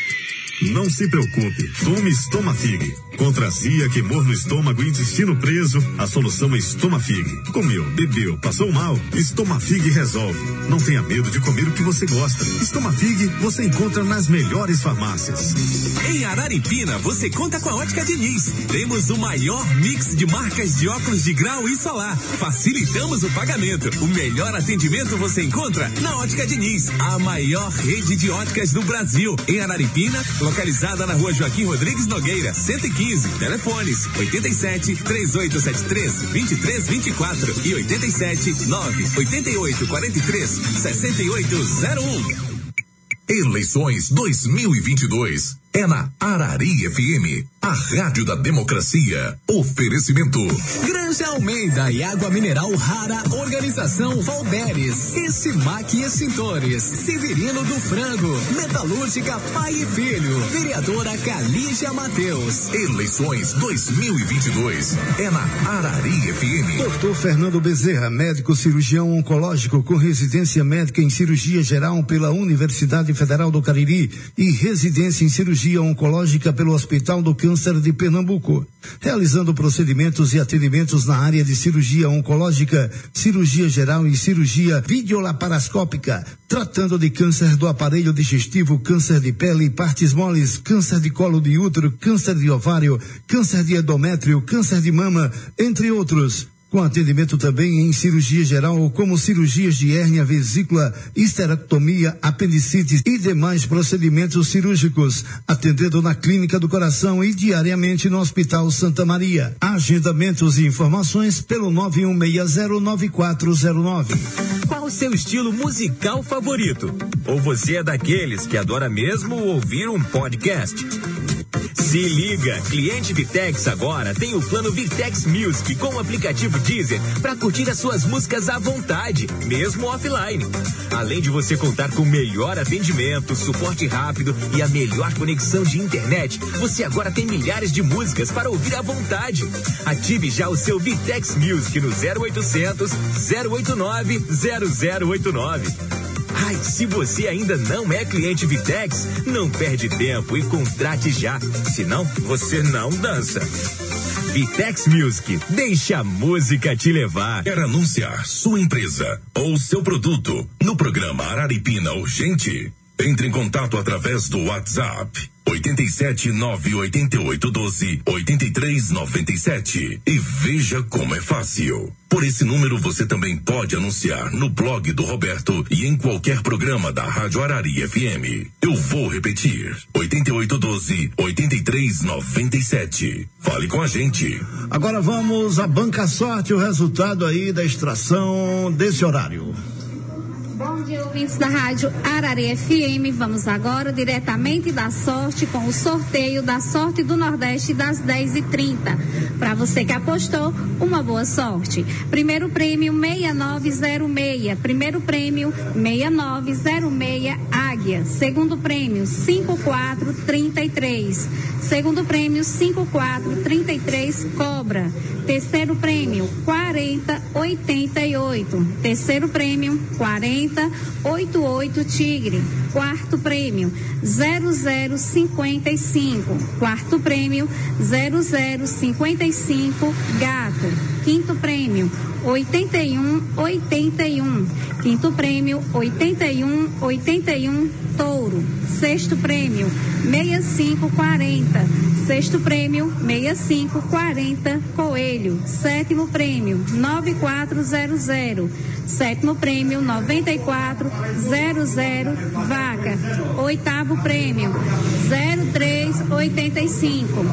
Não se preocupe, tome Estomafig. Contra azia, queimor no estômago e intestino preso, a solução é Estomafig. Comeu, bebeu, passou mal, Estomafig resolve. Não tenha medo de comer o que você gosta. Estomafig você encontra nas melhores farmácias. Em Araripina, você conta com a Ótica Diniz. Temos o maior mix de marcas de óculos de grau e solar. Facilitamos o pagamento. O melhor atendimento você encontra na Ótica Diniz, a maior rede de óticas do Brasil. Em Araripina, localizada na Rua Joaquim Rodrigues Nogueira, cento e quinze. Telefones oitenta e sete, três oito sete três, vinte e três vinte e quatro e oitenta e sete, nove oitenta e oito quarenta e três, sessenta e oito zero um. Eleições dois mil e vinte e dois é na Arari F M, a rádio da democracia. Oferecimento Granja Almeida e Água Mineral Rara, Organização Valberes, Essimac Extintores, Severino do Frango, Metalúrgica Pai e Filho, Vereadora Calígia Mateus. Eleições dois mil e vinte e dois é na Arari F M. Doutor Fernando Bezerra, médico cirurgião oncológico com residência médica em cirurgia geral pela Universidade Federal do Cariri e residência em cirurgia oncológica pelo Hospital do Câncer de Pernambuco, realizando procedimentos e atendimentos na área de cirurgia oncológica, cirurgia geral e cirurgia videolaparoscópica, tratando de câncer do aparelho digestivo, câncer de pele, partes moles, câncer de colo de útero, câncer de ovário, câncer de endométrio, câncer de mama, entre outros. Com atendimento também em cirurgia geral, como cirurgias de hérnia, vesícula, histerectomia, apendicite e demais procedimentos cirúrgicos, atendendo na Clínica do Coração e diariamente no Hospital Santa Maria. Agendamentos e informações pelo nove um seis zero nove quatro zero nove. Qual o seu estilo musical favorito? Ou você é daqueles que adora mesmo ouvir um podcast? Se liga, cliente Vitex agora tem o plano Vitex Music com o aplicativo Deezer para curtir as suas músicas à vontade, mesmo offline. Além de você contar com melhor atendimento, suporte rápido e a melhor conexão de internet, você agora tem milhares de músicas para ouvir à vontade. Ative já o seu Vitex Music no zero oitocentos, zero oito nove, zero zero oito nove. Ai, se você ainda não é cliente Vitex, não perde tempo e contrate já, senão você não dança. Vitex Music, deixa a música te levar. Quer anunciar sua empresa ou seu produto no programa Araripina Urgente? Entre em contato através do WhatsApp oito sete nove oito oito um dois oito três nove sete e veja como é fácil. Por esse número você também pode anunciar no blog do Roberto e em qualquer programa da Rádio Arari F M. Eu vou repetir: oito oito um dois oito três nove sete. Fale com a gente. Agora vamos à Banca Sorte, o resultado aí da extração desse horário. Bom dia, ouvintes da Rádio Arari F M. Vamos agora diretamente da sorte com o sorteio da Sorte do Nordeste das dez e trinta. Para você que apostou, uma boa sorte. Primeiro prêmio seis nove zero seis. Primeiro prêmio seis nove zero seis. Águia. Águia, segundo prêmio cinco quatro trinta e três, segundo prêmio cinco quatro trinta e três Cobra, terceiro prêmio quarenta oitenta e oito, terceiro prêmio quarenta oitenta e oito Tigre, quarto prêmio zero zero cinquenta e cinco, quarto prêmio zero zero cinquenta e cinco Gato, quinto prêmio oitenta e um oitenta e um, quinto prêmio oitenta e um oitenta e um Touro, sexto prêmio sessenta e cinco quarenta, sexto prêmio sessenta e cinco quarenta Coelho, sétimo prêmio noventa e quatro zero zero, sétimo prêmio noventa e quatro zero zero Vaca, oitavo prêmio zero três oitenta e cinco,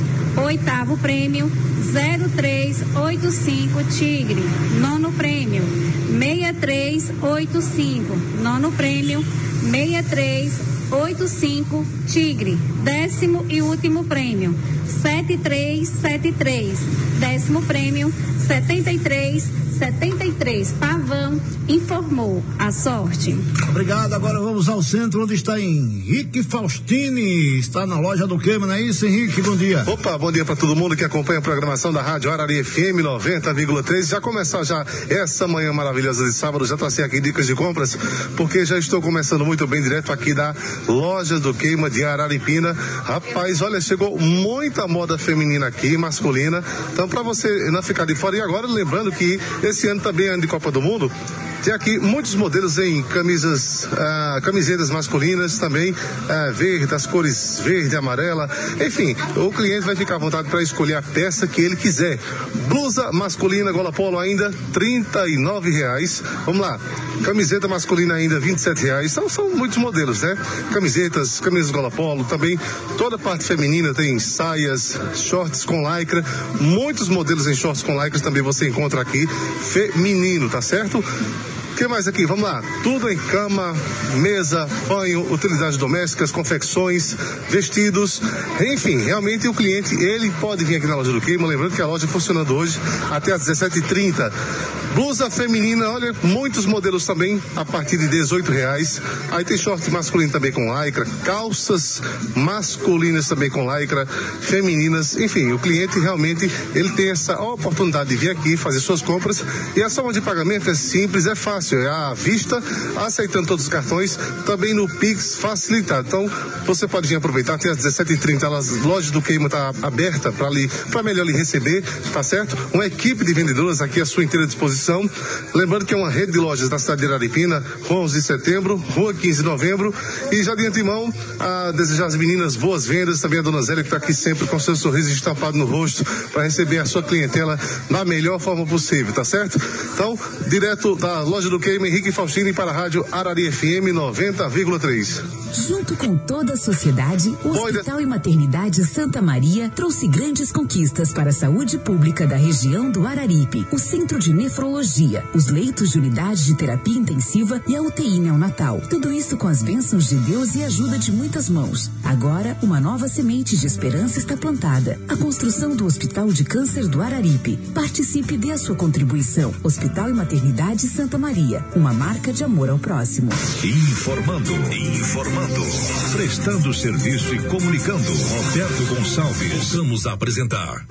oitavo prêmio zero três oitenta e cinco Tigre, nono prêmio sessenta e três oitenta e cinco, nono prêmio sessenta e três oitenta e cinco Tigre, décimo e último prêmio setenta e três setenta e três, décimo prêmio setenta e três setenta e três Pavão informou a sorte. Obrigado, agora vamos ao centro onde está Henrique Faustini, está na loja do Queima, não é isso, Henrique? Bom dia. Opa, bom dia para todo mundo que acompanha a programação da Rádio Arari F M noventa vírgula três. Já começar já essa manhã maravilhosa de sábado, já tracei aqui dicas de compras, porque já estou começando muito bem direto aqui da loja do Queima de Araripina. Rapaz, olha, chegou muita moda feminina aqui, masculina, então para você não ficar de fora. E agora lembrando que esse ano também é ano de Copa do Mundo. Tem aqui muitos modelos em camisas, ah, camisetas masculinas também, ah, verde, as cores verde, amarela, enfim, o cliente vai ficar à vontade para escolher a peça que ele quiser. Blusa masculina, gola polo ainda, trinta e nove reais. Vamos lá, camiseta masculina ainda, vinte e sete reais. São, são muitos modelos, né? Camisetas, camisas gola polo, também toda a parte feminina tem saias, shorts com lycra, muitos modelos em shorts com lycra também você encontra aqui, feminino, tá certo? O que mais aqui? Vamos lá. Tudo em cama, mesa, banho, utilidades domésticas, confecções, vestidos, enfim, realmente o cliente, ele pode vir aqui na loja do Queima, lembrando que a loja funcionando hoje até às dezessete e trinta. Blusa feminina, olha, muitos modelos também a partir de dezoito reais. Aí tem short masculino também com lycra, calças masculinas também com lycra, femininas, enfim, o cliente realmente, ele tem essa oportunidade de vir aqui fazer suas compras e a forma de pagamento é simples, é fácil. É à vista, aceitando todos os cartões, também no Pix facilitado. Então, você pode vir aproveitar até às dezessete e trinta, as lojas do Queima tá aberta para ali, para melhor lhe receber, tá certo? Uma equipe de vendedores aqui à sua inteira disposição. Lembrando que é uma rede de lojas da cidade de Araripina, Rua onze de Setembro, Rua quinze de Novembro, e já de antemão, a desejar às meninas boas vendas, também a dona Zélia que está aqui sempre com seu sorriso estampado no rosto para receber a sua clientela da melhor forma possível, tá certo? Então, direto da loja do Queima, Henrique Faustini para a Rádio Arari F M noventa vírgula três. Junto com toda a sociedade, o Hospital e Maternidade Santa Maria trouxe grandes conquistas para a saúde pública da região do Araripe. O Centro de Nefrologia, os leitos de unidade de terapia intensiva e a U T I neonatal. Tudo isso com as bênçãos de Deus e ajuda de muitas mãos. Agora, uma nova semente de esperança está plantada. A construção do Hospital de Câncer do Araripe. Participe e dê a sua contribuição. Hospital e Maternidade Santa Maria. Uma marca de amor ao próximo. Informando, informando, prestando serviço e comunicando. Roberto Gonçalves. Voltamos a apresentar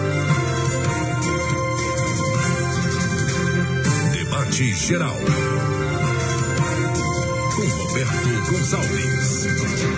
Debate Geral com Roberto Gonçalves.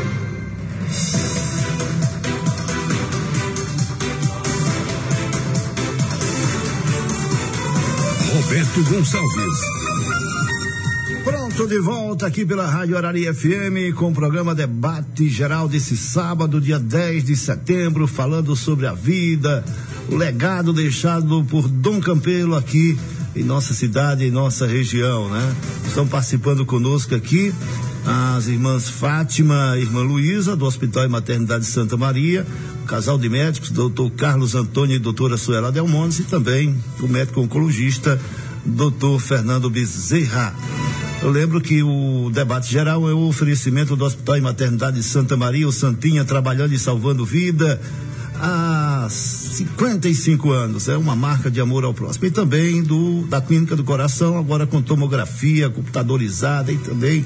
Roberto Gonçalves. Pronto, de volta aqui pela Rádio Arari F M com o programa Debate Geral desse sábado, dia dez de setembro, falando sobre a vida, o legado deixado por Dom Campelo aqui em nossa cidade, em nossa região, né? Estão participando conosco aqui as irmãs Fátima e irmã Luísa, do Hospital e Maternidade Santa Maria, o casal de médicos, doutor Carlos Antônio e doutora Suela Delmontes, e também o médico oncologista, doutor Fernando Bezerra. Eu lembro que o debate geral é o oferecimento do Hospital e Maternidade Santa Maria, o Santinha, trabalhando e salvando vida há cinquenta e cinco anos, é uma marca de amor ao próximo. E também do, da Clínica do Coração, agora com tomografia computadorizada e também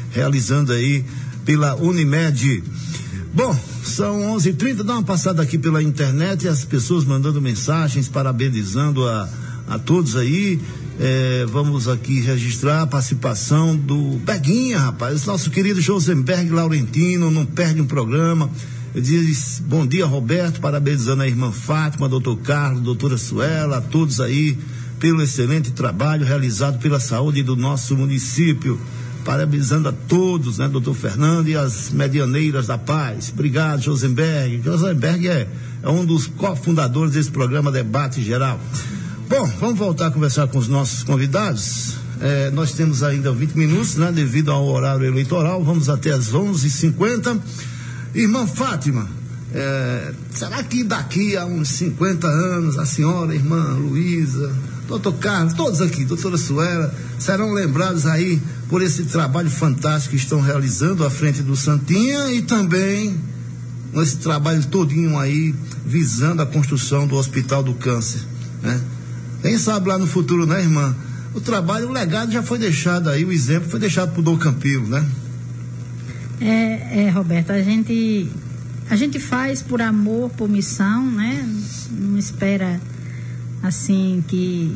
realizando aí pela Unimed. Bom, são onze e trinta, dá uma passada aqui pela internet, as pessoas mandando mensagens, parabenizando a, a todos aí. É, vamos aqui registrar a participação do Beguinha, rapaz, nosso querido Josenberg Laurentino, não perde um programa. Ele diz: bom dia, Roberto, parabenizando a irmã Fátima, doutor Carlos, doutora Suela, a todos aí pelo excelente trabalho realizado pela saúde do nosso município. Parabenizando a todos, né, doutor Fernando e as medianeiras da paz. Obrigado, Josenberg. Josenberg é, é um dos cofundadores desse programa Debate Geral. Bom, vamos voltar a conversar com os nossos convidados. É, nós temos ainda vinte minutos, né, devido ao horário eleitoral. Vamos até às onze e cinquenta. Irmã Fátima, é, será que daqui a uns cinquenta anos a senhora, irmã Luísa, doutor Carlos, todos aqui, doutora Suela, serão lembrados aí por esse trabalho fantástico que estão realizando à frente do Santinha e também esse trabalho todinho aí visando a construção do Hospital do Câncer, né? Quem sabe lá no futuro, né, irmã? O trabalho, o legado já foi deixado aí, o exemplo foi deixado por Dom Campilo, né? É, é, Roberto, a gente a gente faz por amor, por missão, né? Não espera assim que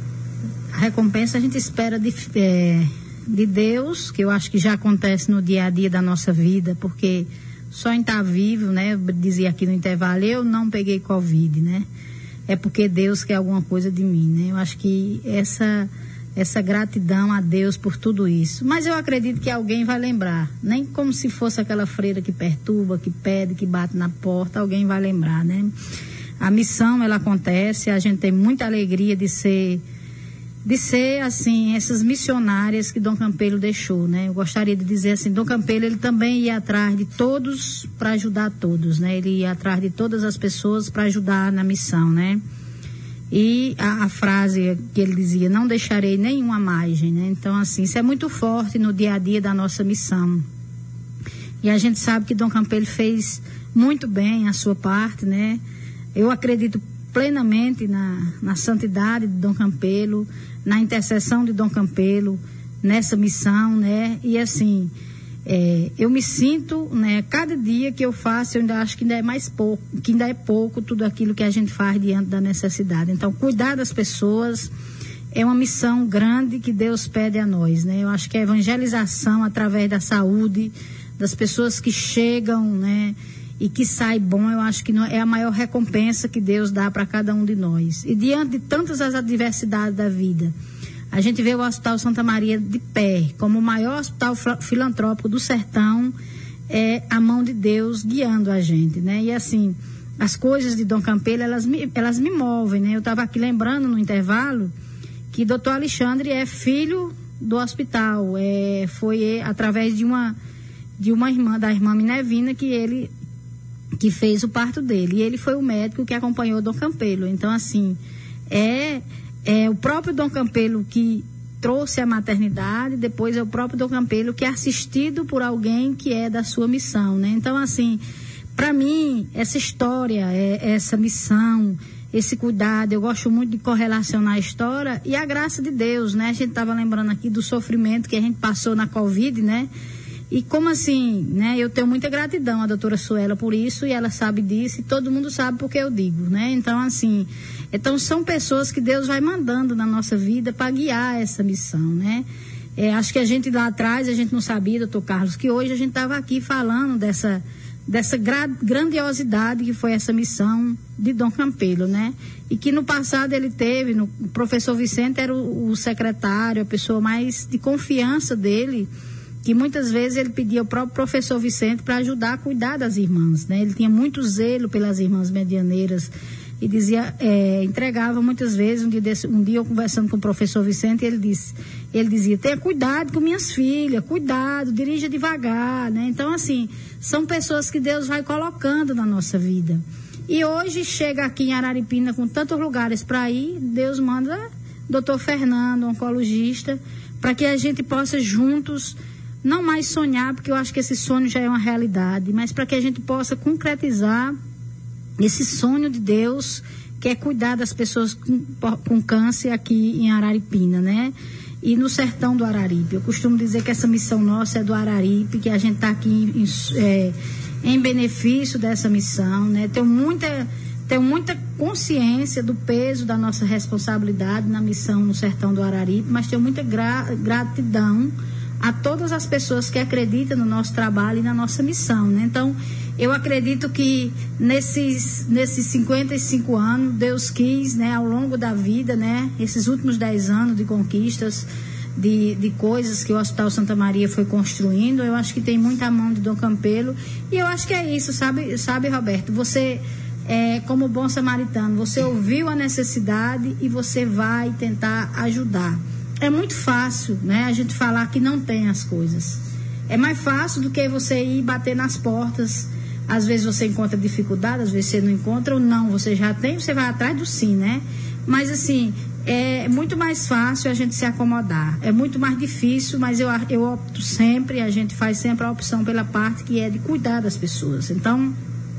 a recompensa a gente espera de, é, de Deus, que eu acho que já acontece no dia a dia da nossa vida, porque só em estar vivo, né? Eu dizia aqui no intervalo, eu não peguei Covid, né? É porque Deus quer alguma coisa de mim, né? Eu acho que essa essa gratidão a Deus por tudo isso. Mas eu acredito que alguém vai lembrar, nem como se fosse aquela freira que perturba, que pede, que bate na porta, alguém vai lembrar, né? A missão, ela acontece, a gente tem muita alegria de ser, de ser, assim, essas missionárias que Dom Campelo deixou, né? Eu gostaria de dizer assim, Dom Campelo, ele também ia atrás de todos para ajudar todos, né? Ele ia atrás de todas as pessoas para ajudar na missão, né? E a, a frase que ele dizia, não deixarei nenhuma margem, né? Então, assim, isso é muito forte no dia a dia da nossa missão. E a gente sabe que Dom Campelo fez muito bem a sua parte, né? Eu acredito plenamente na, na santidade de Dom Campelo, na intercessão de Dom Campelo, nessa missão, né? E assim, é, eu me sinto, né? Cada dia que eu faço, eu ainda acho que ainda é mais pouco, que ainda é pouco tudo aquilo que a gente faz diante da necessidade. Então, cuidar das pessoas é uma missão grande que Deus pede a nós, né? Eu acho que a evangelização através da saúde, das pessoas que chegam, né? E que sai bom, eu acho que não, é a maior recompensa que Deus dá para cada um de nós. E diante de tantas as adversidades da vida, a gente vê o Hospital Santa Maria de pé, como o maior hospital filantrópico do sertão, é a mão de Deus guiando a gente, né? E assim, as coisas de Dom Campelo, elas me, elas me movem, né? Eu estava aqui lembrando no intervalo que doutor Alexandre é filho do hospital, é, foi através de uma, de uma irmã, da irmã Minervina, que ele... que fez o parto dele, e ele foi o médico que acompanhou Dom Campelo. Então, assim, é, é o próprio Dom Campelo que trouxe a maternidade, depois é o próprio Dom Campelo que é assistido por alguém que é da sua missão, né? Então, assim, para mim, essa história, é, essa missão, esse cuidado, eu gosto muito de correlacionar a história e a graça de Deus, né? A gente estava lembrando aqui do sofrimento que a gente passou na Covid, né? E como assim, né? Eu tenho muita gratidão à doutora Suela por isso, e ela sabe disso, e todo mundo sabe porque eu digo, né? Então, assim, então são pessoas que Deus vai mandando na nossa vida para guiar essa missão, né? É, acho que a gente lá atrás, a gente não sabia, doutor Carlos, que hoje a gente estava aqui falando dessa, dessa gra- grandiosidade que foi essa missão de Dom Campelo, né? E que no passado ele teve, no, o professor Vicente era o, o secretário, a pessoa mais de confiança dele, que muitas vezes ele pedia ao próprio professor Vicente para ajudar a cuidar das irmãs, né? Ele tinha muito zelo pelas irmãs medianeiras e dizia, é, entregava muitas vezes, um dia, desse, um dia eu conversando com o professor Vicente, ele disse, ele dizia, tenha cuidado com minhas filhas, cuidado, dirija devagar, né? Então, assim, são pessoas que Deus vai colocando na nossa vida. E hoje chega aqui em Araripina com tantos lugares para ir, Deus manda doutor Fernando, oncologista, para que a gente possa juntos não mais sonhar, porque eu acho que esse sonho já é uma realidade, mas para que a gente possa concretizar esse sonho de Deus que é cuidar das pessoas com, com câncer aqui em Araripina, né? E no sertão do Araripe. Eu costumo dizer que essa missão nossa é do Araripe, que a gente está aqui em, é, em benefício dessa missão, né? Tenho muita, tenho muita consciência do peso da nossa responsabilidade na missão no sertão do Araripe, mas tenho muita gra, gratidão a todas as pessoas que acreditam no nosso trabalho e na nossa missão, né? Então, eu acredito que nesses, nesses cinquenta e cinco anos, Deus quis, né, ao longo da vida, né, esses últimos dez anos de conquistas, de, de coisas que o Hospital Santa Maria foi construindo, eu acho que tem muita mão de Dom Campelo, e eu acho que é isso, sabe, sabe, Roberto? Você, é, como bom samaritano, você ouviu a necessidade e você vai tentar ajudar. É muito fácil, né, a gente falar que não tem as coisas. É mais fácil do que você ir bater nas portas. Às vezes você encontra dificuldade, às vezes você não encontra, ou não, você já tem, você vai atrás do sim, né? Mas assim, é muito mais fácil a gente se acomodar. É muito mais difícil, mas eu, eu opto sempre, a gente faz sempre a opção pela parte que é de cuidar das pessoas. Então,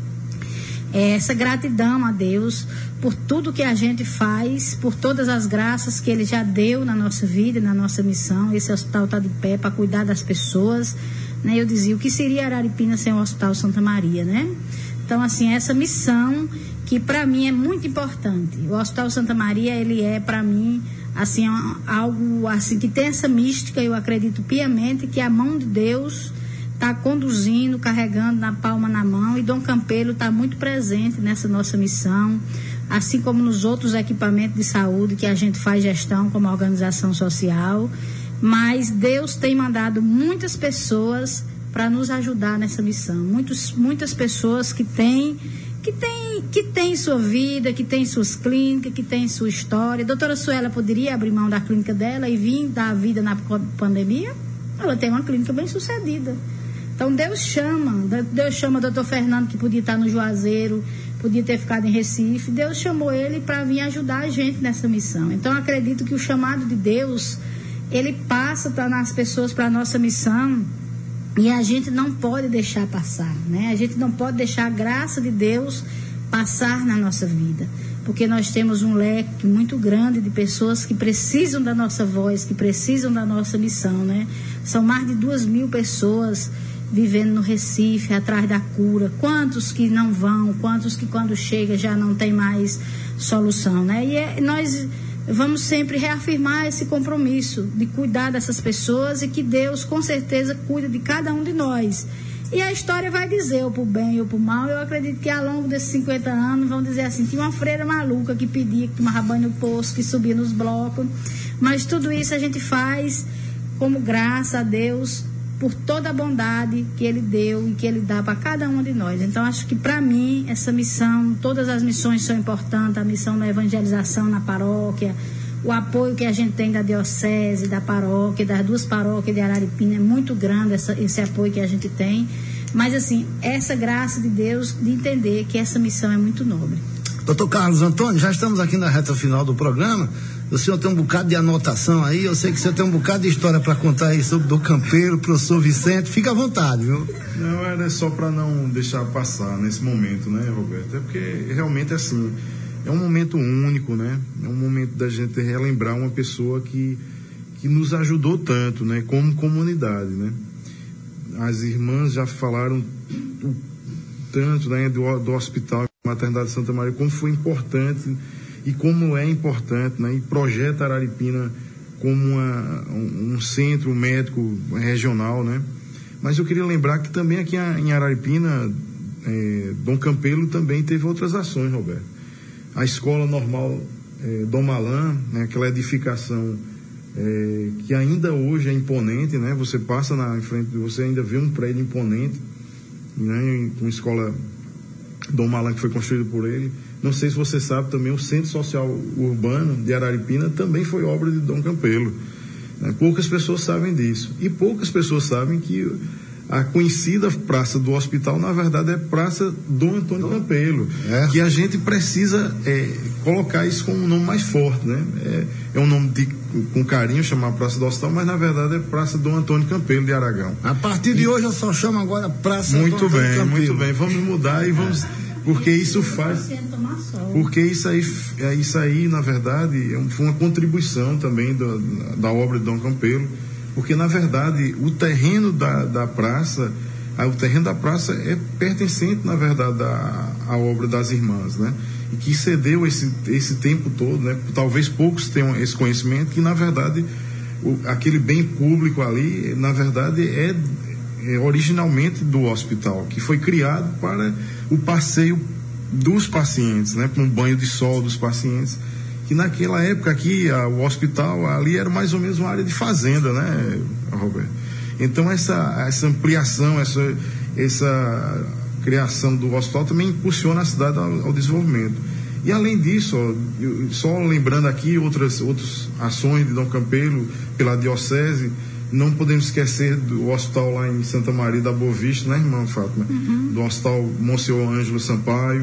é essa gratidão a Deus por tudo que a gente faz, por todas as graças que Ele já deu na nossa vida, na nossa missão. Esse hospital está de pé para cuidar das pessoas, né? Eu dizia, o que seria Araripina sem o Hospital Santa Maria, né? Então, assim, essa missão que para mim é muito importante. O Hospital Santa Maria, ele é para mim, assim, algo assim que tem essa mística, eu acredito piamente que a mão de Deus está conduzindo, carregando na palma na mão, e Dom Campelo está muito presente nessa nossa missão, assim como nos outros equipamentos de saúde que a gente faz gestão como organização social. Mas Deus tem mandado muitas pessoas para nos ajudar nessa missão. Muitos, muitas pessoas que têm, que têm, que têm sua vida, que têm suas clínicas, que têm sua história. A doutora Suela poderia abrir mão da clínica dela e vir dar vida na pandemia? Ela tem uma clínica bem sucedida. Então Deus chama, Deus chama o doutor Fernando, que podia estar no Juazeiro, podia ter ficado em Recife. Deus chamou ele para vir ajudar a gente nessa missão. Então acredito que o chamado de Deus, ele passa para as pessoas, para a nossa missão, e a gente não pode deixar passar, né? A gente não pode deixar a graça de Deus passar na nossa vida, porque nós temos um leque muito grande de pessoas que precisam da nossa voz, que precisam da nossa missão, né? São mais de duas mil pessoas vivendo no Recife, atrás da cura. Quantos que não vão, quantos que quando chega já não tem mais solução, né? E é, nós vamos sempre reafirmar esse compromisso de cuidar dessas pessoas, e que Deus com certeza cuida de cada um de nós. E a história vai dizer, ou pro bem ou pro mal. Eu acredito que ao longo desses cinquenta anos vão dizer assim, tinha uma freira maluca que pedia, que tomava banho no poço, que subia nos blocos, mas tudo isso a gente faz como graça a Deus por toda a bondade que Ele deu e que Ele dá para cada um de nós. Então, acho que para mim, essa missão, todas as missões são importantes, a missão da evangelização na paróquia, o apoio que a gente tem da diocese, da paróquia, das duas paróquias de Araripina, é muito grande essa, esse apoio que a gente tem. Mas, assim, essa graça de Deus de entender que essa missão é muito nobre. Doutor Carlos Antônio, já estamos aqui na reta final do programa. O senhor tem um bocado de anotação aí, eu sei que o senhor tem um bocado de história para contar aí sobre o Dom Campelo, professor Vicente, fica à vontade, viu? Não, era só para não deixar passar nesse momento, né, Roberto? É porque realmente, assim, é um momento único, né? É um momento da gente relembrar uma pessoa que, que nos ajudou tanto, né, como comunidade, né? As irmãs já falaram o tanto, né, do, do Hospital Maternidade Santa Maria, como foi importante e como é importante, né, e projeta Araripina como uma, um, um centro médico regional, né? Mas eu queria lembrar que também aqui em Araripina, é, Dom Campelo também teve outras ações, Roberto. A Escola Normal é, Dom Malan, né, aquela edificação é, que ainda hoje é imponente, né? Você passa na frente, você ainda vê um prédio imponente, né, com a Escola Dom Malan, que foi construído por ele. Não sei se você sabe também, o Centro Social Urbano de Araripina também foi obra de Dom Campelo, né? Poucas pessoas sabem disso, e poucas pessoas sabem que a conhecida praça do hospital, na verdade, é Praça Dom Antônio Campelo, é. Que a gente precisa é, colocar isso como um nome mais forte, né? É, é um nome de, com carinho, chamar Praça do Hospital, mas na verdade é Praça Dom Antônio Campelo de Aragão. A partir de e, hoje eu só chamo agora Praça muito Dom Antônio bem, Campelo. Muito bem, vamos mudar e vamos... porque isso faz, porque isso aí, isso aí na verdade foi uma contribuição também da, da obra de Dom Campelo, porque na verdade o terreno da, da praça, o terreno da praça é pertencente na verdade à, à obra das irmãs, né? E que cedeu esse, esse tempo todo, né? Talvez poucos tenham esse conhecimento, que na verdade o, aquele bem público ali, na verdade é, é originalmente do hospital, que foi criado para o passeio dos pacientes, né? Para um banho de sol dos pacientes, que naquela época aqui, a, o hospital ali era mais ou menos uma área de fazenda, né, Roberto? Então essa, essa ampliação, essa, essa criação do hospital também impulsiona a cidade ao, ao desenvolvimento. E além disso, ó, eu, só lembrando aqui outras, outras ações de Dom Campelo pela diocese, não podemos esquecer do hospital lá em Santa Maria da Boa Vista, né, irmã Fátima? Uhum. Do hospital Monsenhor Ângelo Sampaio,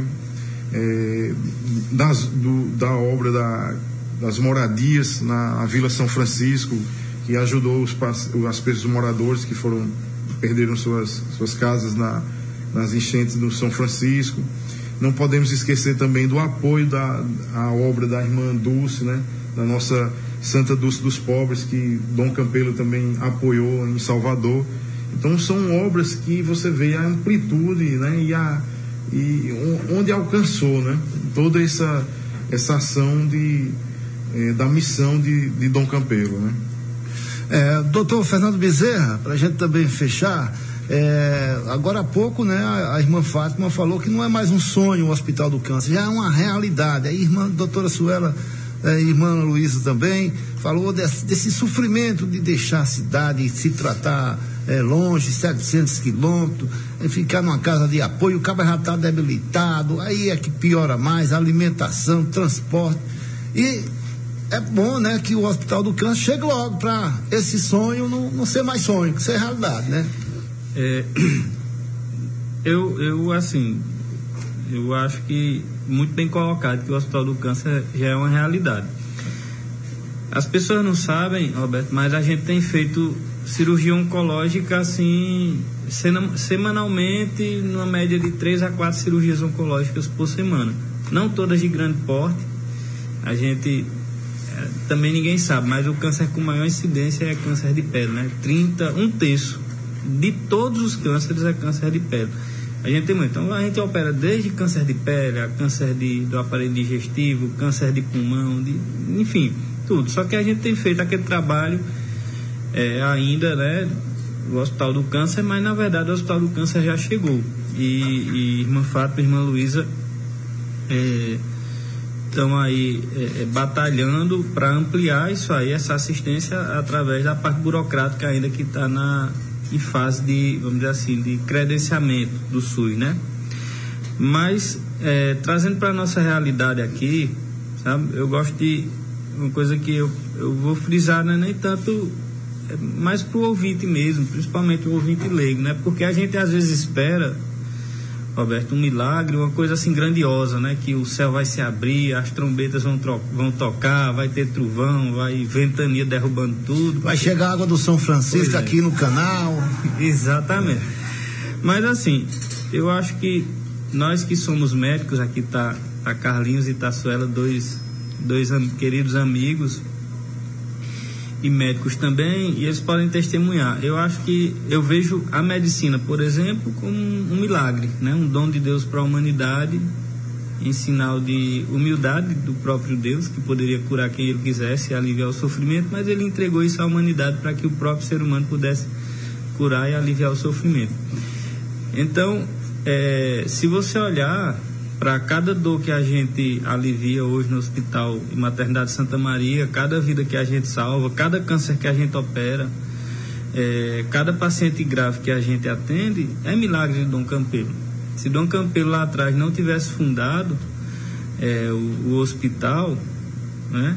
é, das, do, da obra da, das moradias na, na Vila São Francisco, que ajudou os, as pessoas, os moradores que foram, perderam suas, suas casas na, nas enchentes do São Francisco. Não podemos esquecer também do apoio da a obra da irmã Dulce, né, da nossa Santa Dulce dos Pobres, que Dom Campelo também apoiou em Salvador. Então são obras que você vê a amplitude, né, e, a, e onde alcançou, né, toda essa, essa ação de, eh, da missão de, de Dom Campelo, né. É, doutor Fernando Bezerra, para a gente também fechar, é, agora há pouco, né, a, a irmã Fátima falou que não é mais um sonho o Hospital do Câncer, já é uma realidade. A irmã doutora Suela, a irmã Luísa também falou desse, desse sofrimento de deixar a cidade e se tratar é, longe, setecentos quilômetros, é, ficar numa casa de apoio, o cabo já está debilitado, aí é que piora mais, alimentação, transporte. E é bom, né, que o Hospital do Câncer chegue logo para esse sonho não, não ser mais sonho, que ser realidade, né? É, eu, eu, assim, eu acho que muito bem colocado que o Hospital do Câncer já é uma realidade. As pessoas não sabem, Roberto, mas a gente tem feito cirurgia oncológica, assim, semanalmente, numa média de três a quatro cirurgias oncológicas por semana. Não todas de grande porte. A gente também ninguém sabe, mas o câncer com maior incidência é câncer de pele, né? trinta, um terço de todos os cânceres é câncer de pele. A gente tem muito. Então a gente opera desde câncer de pele, a câncer de, do aparelho digestivo, câncer de pulmão, de, enfim, tudo. Só que a gente tem feito aquele trabalho é, ainda, né? O Hospital do Câncer, mas na verdade o Hospital do Câncer já chegou. E, e irmã Fátima e irmã Luísa é, estão aí é, é, batalhando para ampliar isso aí, essa assistência, através da parte burocrática ainda que está na em fase de, vamos dizer assim, de credenciamento do SUS, né? Mas é, trazendo para a nossa realidade aqui, sabe, eu gosto de uma coisa que eu, eu vou frisar, né, nem tanto é, mais para o ouvinte mesmo, principalmente o ouvinte leigo, né? Porque a gente às vezes espera, Roberto, um milagre, uma coisa assim grandiosa, né? Que o céu vai se abrir, as trombetas vão, tro- vão tocar, vai ter trovão, vai ventania derrubando tudo. Vai chegar a água do São Francisco é. aqui no canal. Exatamente. Mas assim, eu acho que nós que somos médicos, aqui tá, tá Carlinhos e tá Suela, dois, dois am- queridos amigos e médicos também, e eles podem testemunhar. Eu acho que eu vejo a medicina, por exemplo, como um, um milagre, né? Um dom de Deus para a humanidade, em sinal de humildade do próprio Deus, que poderia curar quem ele quisesse e aliviar o sofrimento, mas ele entregou isso à humanidade para que o próprio ser humano pudesse curar e aliviar o sofrimento. Então, é, se você olhar para cada dor que a gente alivia hoje no Hospital e Maternidade Santa Maria, cada vida que a gente salva, cada câncer que a gente opera, é, cada paciente grave que a gente atende, é milagre de Dom Campelo. Se Dom Campelo lá atrás não tivesse fundado é, o, o hospital, né,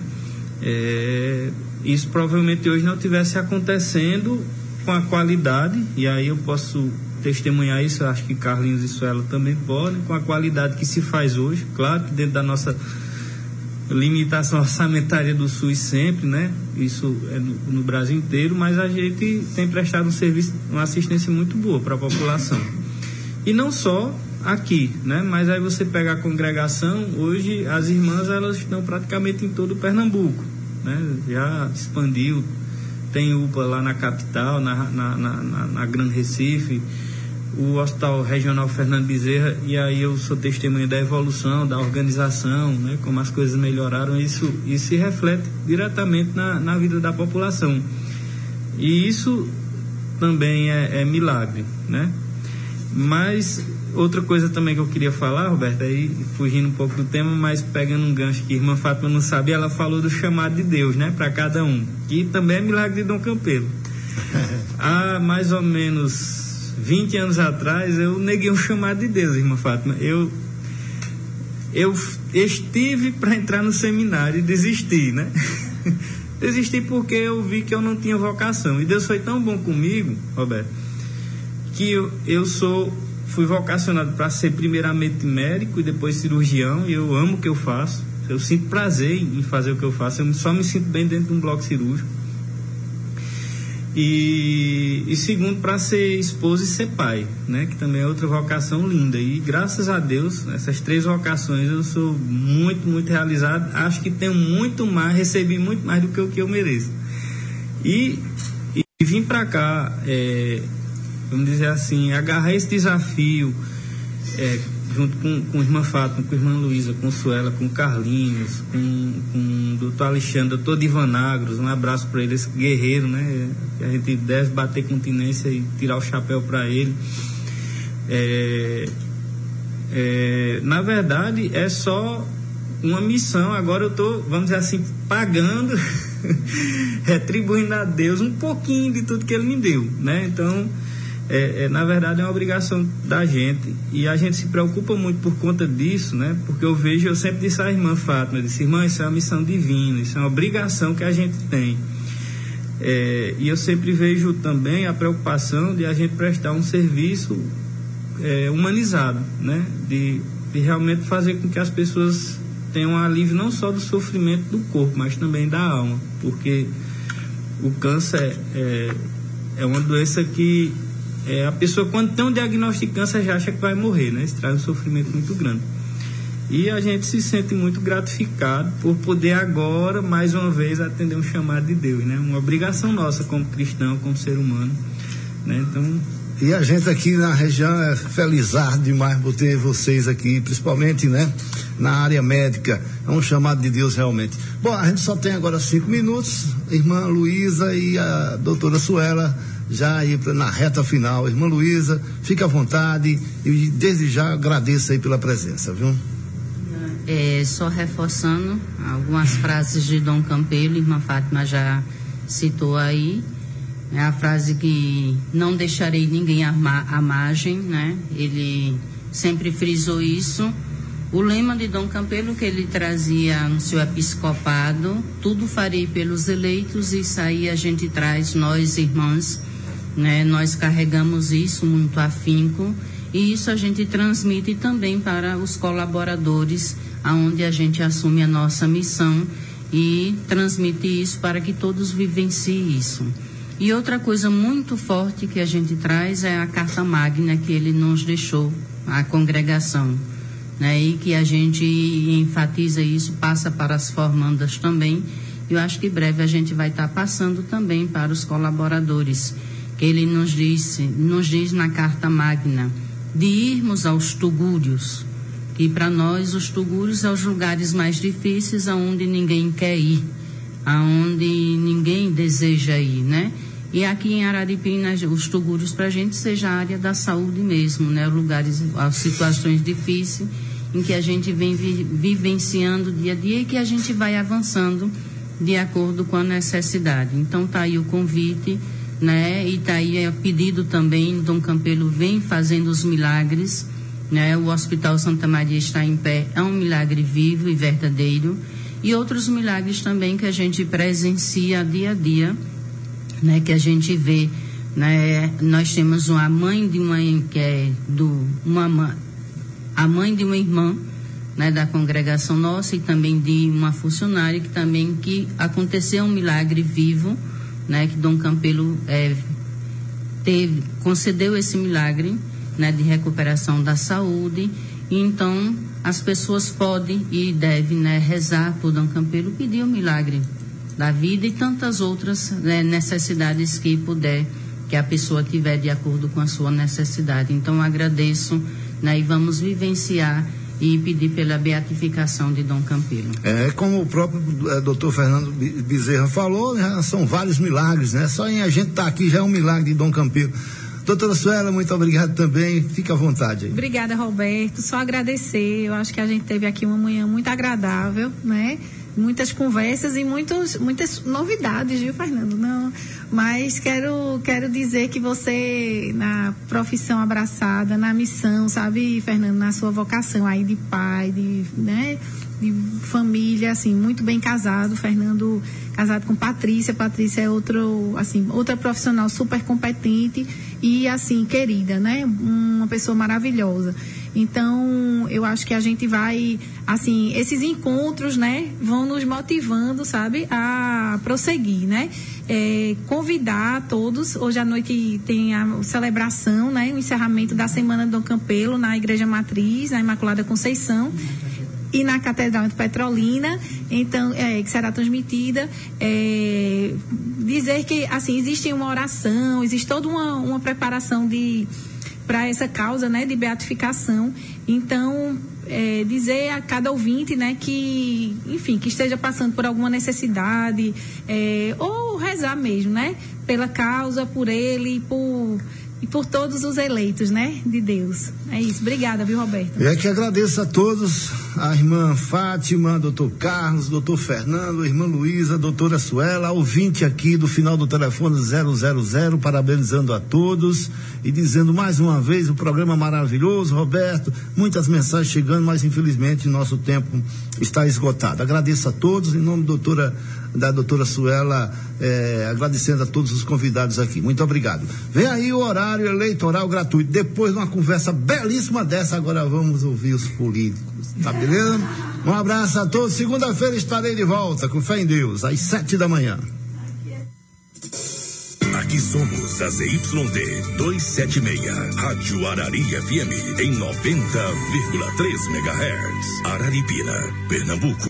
é, isso provavelmente hoje não tivesse acontecendo com a qualidade, e aí eu posso testemunhar isso, acho que Carlinhos e Suela também podem, com a qualidade que se faz hoje, claro que dentro da nossa limitação orçamentária do SUS sempre, né? Isso é no, no Brasil inteiro, mas a gente tem prestado um serviço, uma assistência muito boa para a população. E não só aqui, né? Mas aí você pega a congregação, hoje as irmãs elas estão praticamente em todo o Pernambuco, né? Já expandiu, tem U P A lá na capital, na, na, na, na, na Grande Recife, o Hospital Regional Fernando Bezerra, e aí eu sou testemunha da evolução, da organização, né? Como as coisas melhoraram, isso, isso se reflete diretamente na, na vida da população. E isso também é, é milagre, né? Mas outra coisa também que eu queria falar, Roberto, aí fugindo um pouco do tema, mas pegando um gancho que a irmã Fátima não sabia, ela falou do chamado de Deus, né, para cada um, que também é milagre de Dom Campelo. Há mais ou menos vinte anos atrás eu neguei um chamado de Deus, irmã Fátima. Eu eu estive para entrar no seminário e desisti, né? Desisti porque eu vi que eu não tinha vocação. E Deus foi tão bom comigo, Roberto, que eu, eu sou, fui vocacionado para ser primeiramente médico e depois cirurgião, e eu amo o que eu faço. Eu sinto prazer em fazer o que eu faço. Eu só me sinto bem dentro de um bloco cirúrgico. E, e segundo, para ser esposo e ser pai, né? Que também é outra vocação linda. E graças a Deus, essas três vocações eu sou muito, muito realizado. Acho que tenho muito mais, recebi muito mais do que o que eu mereço. E, e vim para cá, é, vamos dizer assim, agarrar esse desafio, é, junto com, com a irmã Fátima, com a irmã Luísa, com Suela, com Carlinhos, com, com o doutor Alexandre, doutor Divanagros, um abraço para ele, esse guerreiro, né? Que a gente deve bater continência e tirar o chapéu para ele. É, é, na verdade, é só uma missão. Agora eu estou, vamos dizer assim, pagando, retribuindo a Deus um pouquinho de tudo que ele me deu, né? Então, É, é, na verdade é uma obrigação da gente, e a gente se preocupa muito por conta disso, né? Porque eu vejo, eu sempre disse à irmã Fátima, eu disse, irmã, isso é uma missão divina, isso é uma obrigação que a gente tem, é, e eu sempre vejo também a preocupação de a gente prestar um serviço é, humanizado, né? De, de realmente fazer com que as pessoas tenham um alívio não só do sofrimento do corpo, mas também da alma, porque o câncer é, é uma doença que É, a pessoa, quando tem um diagnóstico de câncer, já acha que vai morrer, né? Isso traz um sofrimento muito grande. E a gente se sente muito gratificado por poder agora, mais uma vez, atender um chamado de Deus, né? Uma obrigação nossa como cristão, como ser humano, né? Então... E a gente aqui na região é felizardo demais por ter vocês aqui, principalmente, né? Na área médica. É um chamado de Deus realmente. Bom, a gente só tem agora cinco minutos. Irmã Luísa e a doutora Suela já aí na reta final. Irmã Luísa, fique à vontade e desde já agradeço aí pela presença, viu? É, só reforçando algumas frases de Dom Campelo, irmã Fátima já citou aí, é a frase que não deixarei ninguém à margem, né? Ele sempre frisou isso. O lema de Dom Campelo que ele trazia no seu episcopado, tudo farei pelos eleitos, e isso aí a gente traz, nós irmãs, né? Nós carregamos isso muito afinco, e isso a gente transmite também para os colaboradores, aonde a gente assume a nossa missão e transmite isso para que todos vivenciem isso. E outra coisa muito forte que a gente traz é a Carta Magna que ele nos deixou, a congregação, né? E que a gente enfatiza isso, passa para as formandas também. Eu acho que breve a gente vai estar passando também para os colaboradores, que ele nos disse, nos diz na Carta Magna, de irmos aos tugúrios, que para nós os tugúrios são os lugares mais difíceis, aonde ninguém quer ir, aonde ninguém deseja ir, né? E aqui em Araripina, os tugúrios para a gente seja a área da saúde mesmo, né? Lugares, as situações difíceis em que a gente vem vi, vivenciando dia a dia e que a gente vai avançando de acordo com a necessidade. Então tá aí o convite, né? E tá aí o pedido também, Dom Campelo vem fazendo os milagres, né? O Hospital Santa Maria está em pé, é um milagre vivo e verdadeiro, e outros milagres também que a gente presencia dia a dia, né, que a gente vê, né? Nós temos uma mãe de uma que é do uma a mãe de uma irmã, né, da congregação nossa, e também de uma funcionária que também que aconteceu um milagre vivo, né, que Dom Campelo é, teve, concedeu esse milagre, né, de recuperação da saúde. Então, as pessoas podem e devem, né, rezar por Dom Campelo, pedir o milagre da vida e tantas outras, né, necessidades que puder, que a pessoa tiver de acordo com a sua necessidade. Então, agradeço, né, e vamos vivenciar e pedir pela beatificação de Dom Campelo. É, como o próprio é, doutor Fernando Bezerra falou, né, são vários milagres, né? Só em a gente estar tá aqui já é um milagre de Dom Campelo. Doutora Suela, muito obrigado também, fica à vontade aí. Obrigada, Roberto, só agradecer, eu acho que a gente teve aqui uma manhã muito agradável, né? Muitas conversas e muitos, muitas novidades, viu, Fernando? Não, mas quero, quero dizer que você, na profissão abraçada, na missão, sabe, Fernando, na sua vocação aí de pai, de, né, de família, assim, muito bem casado, Fernando casado com Patrícia, Patrícia é outro, assim, outra profissional super competente e, assim, querida, né? Uma pessoa maravilhosa. Então, eu acho que a gente vai, assim, esses encontros, né, vão nos motivando, sabe, a prosseguir, né? É, convidar todos, hoje à noite tem a celebração, né, o encerramento da Semana de Dom Campelo na Igreja Matriz, na Imaculada Conceição e na Catedral de Petrolina, então, é, que será transmitida, é, dizer que, assim, existe uma oração, existe toda uma, uma preparação de para essa causa, né, de beatificação. Então, é, dizer a cada ouvinte, né, que, enfim, que esteja passando por alguma necessidade, é, ou rezar mesmo, né, pela causa, por ele e por, e por todos os eleitos, né, de Deus. É isso. Obrigada, viu, Roberto? Eu é que agradeço a todos, a irmã Fátima, doutor Carlos, doutor Fernando, a irmã Luísa, a doutora Suela, a ouvinte aqui do final do telefone zero zero zero, parabenizando a todos e dizendo mais uma vez o programa maravilhoso, Roberto, muitas mensagens chegando, mas infelizmente nosso tempo está esgotado. Agradeço a todos, em nome da doutora, da doutora Suela, eh, agradecendo a todos os convidados aqui. Muito obrigado. Vem aí o horário eleitoral gratuito, depois de uma conversa belíssima dessa, agora vamos ouvir os políticos, tá beleza? Um abraço a todos, segunda-feira estarei de volta, com fé em Deus, às sete da manhã. Aqui somos a Z Y D duzentos e setenta e seis, Rádio Arari F M, em noventa vírgula três megahertz, Araripina, Pernambuco.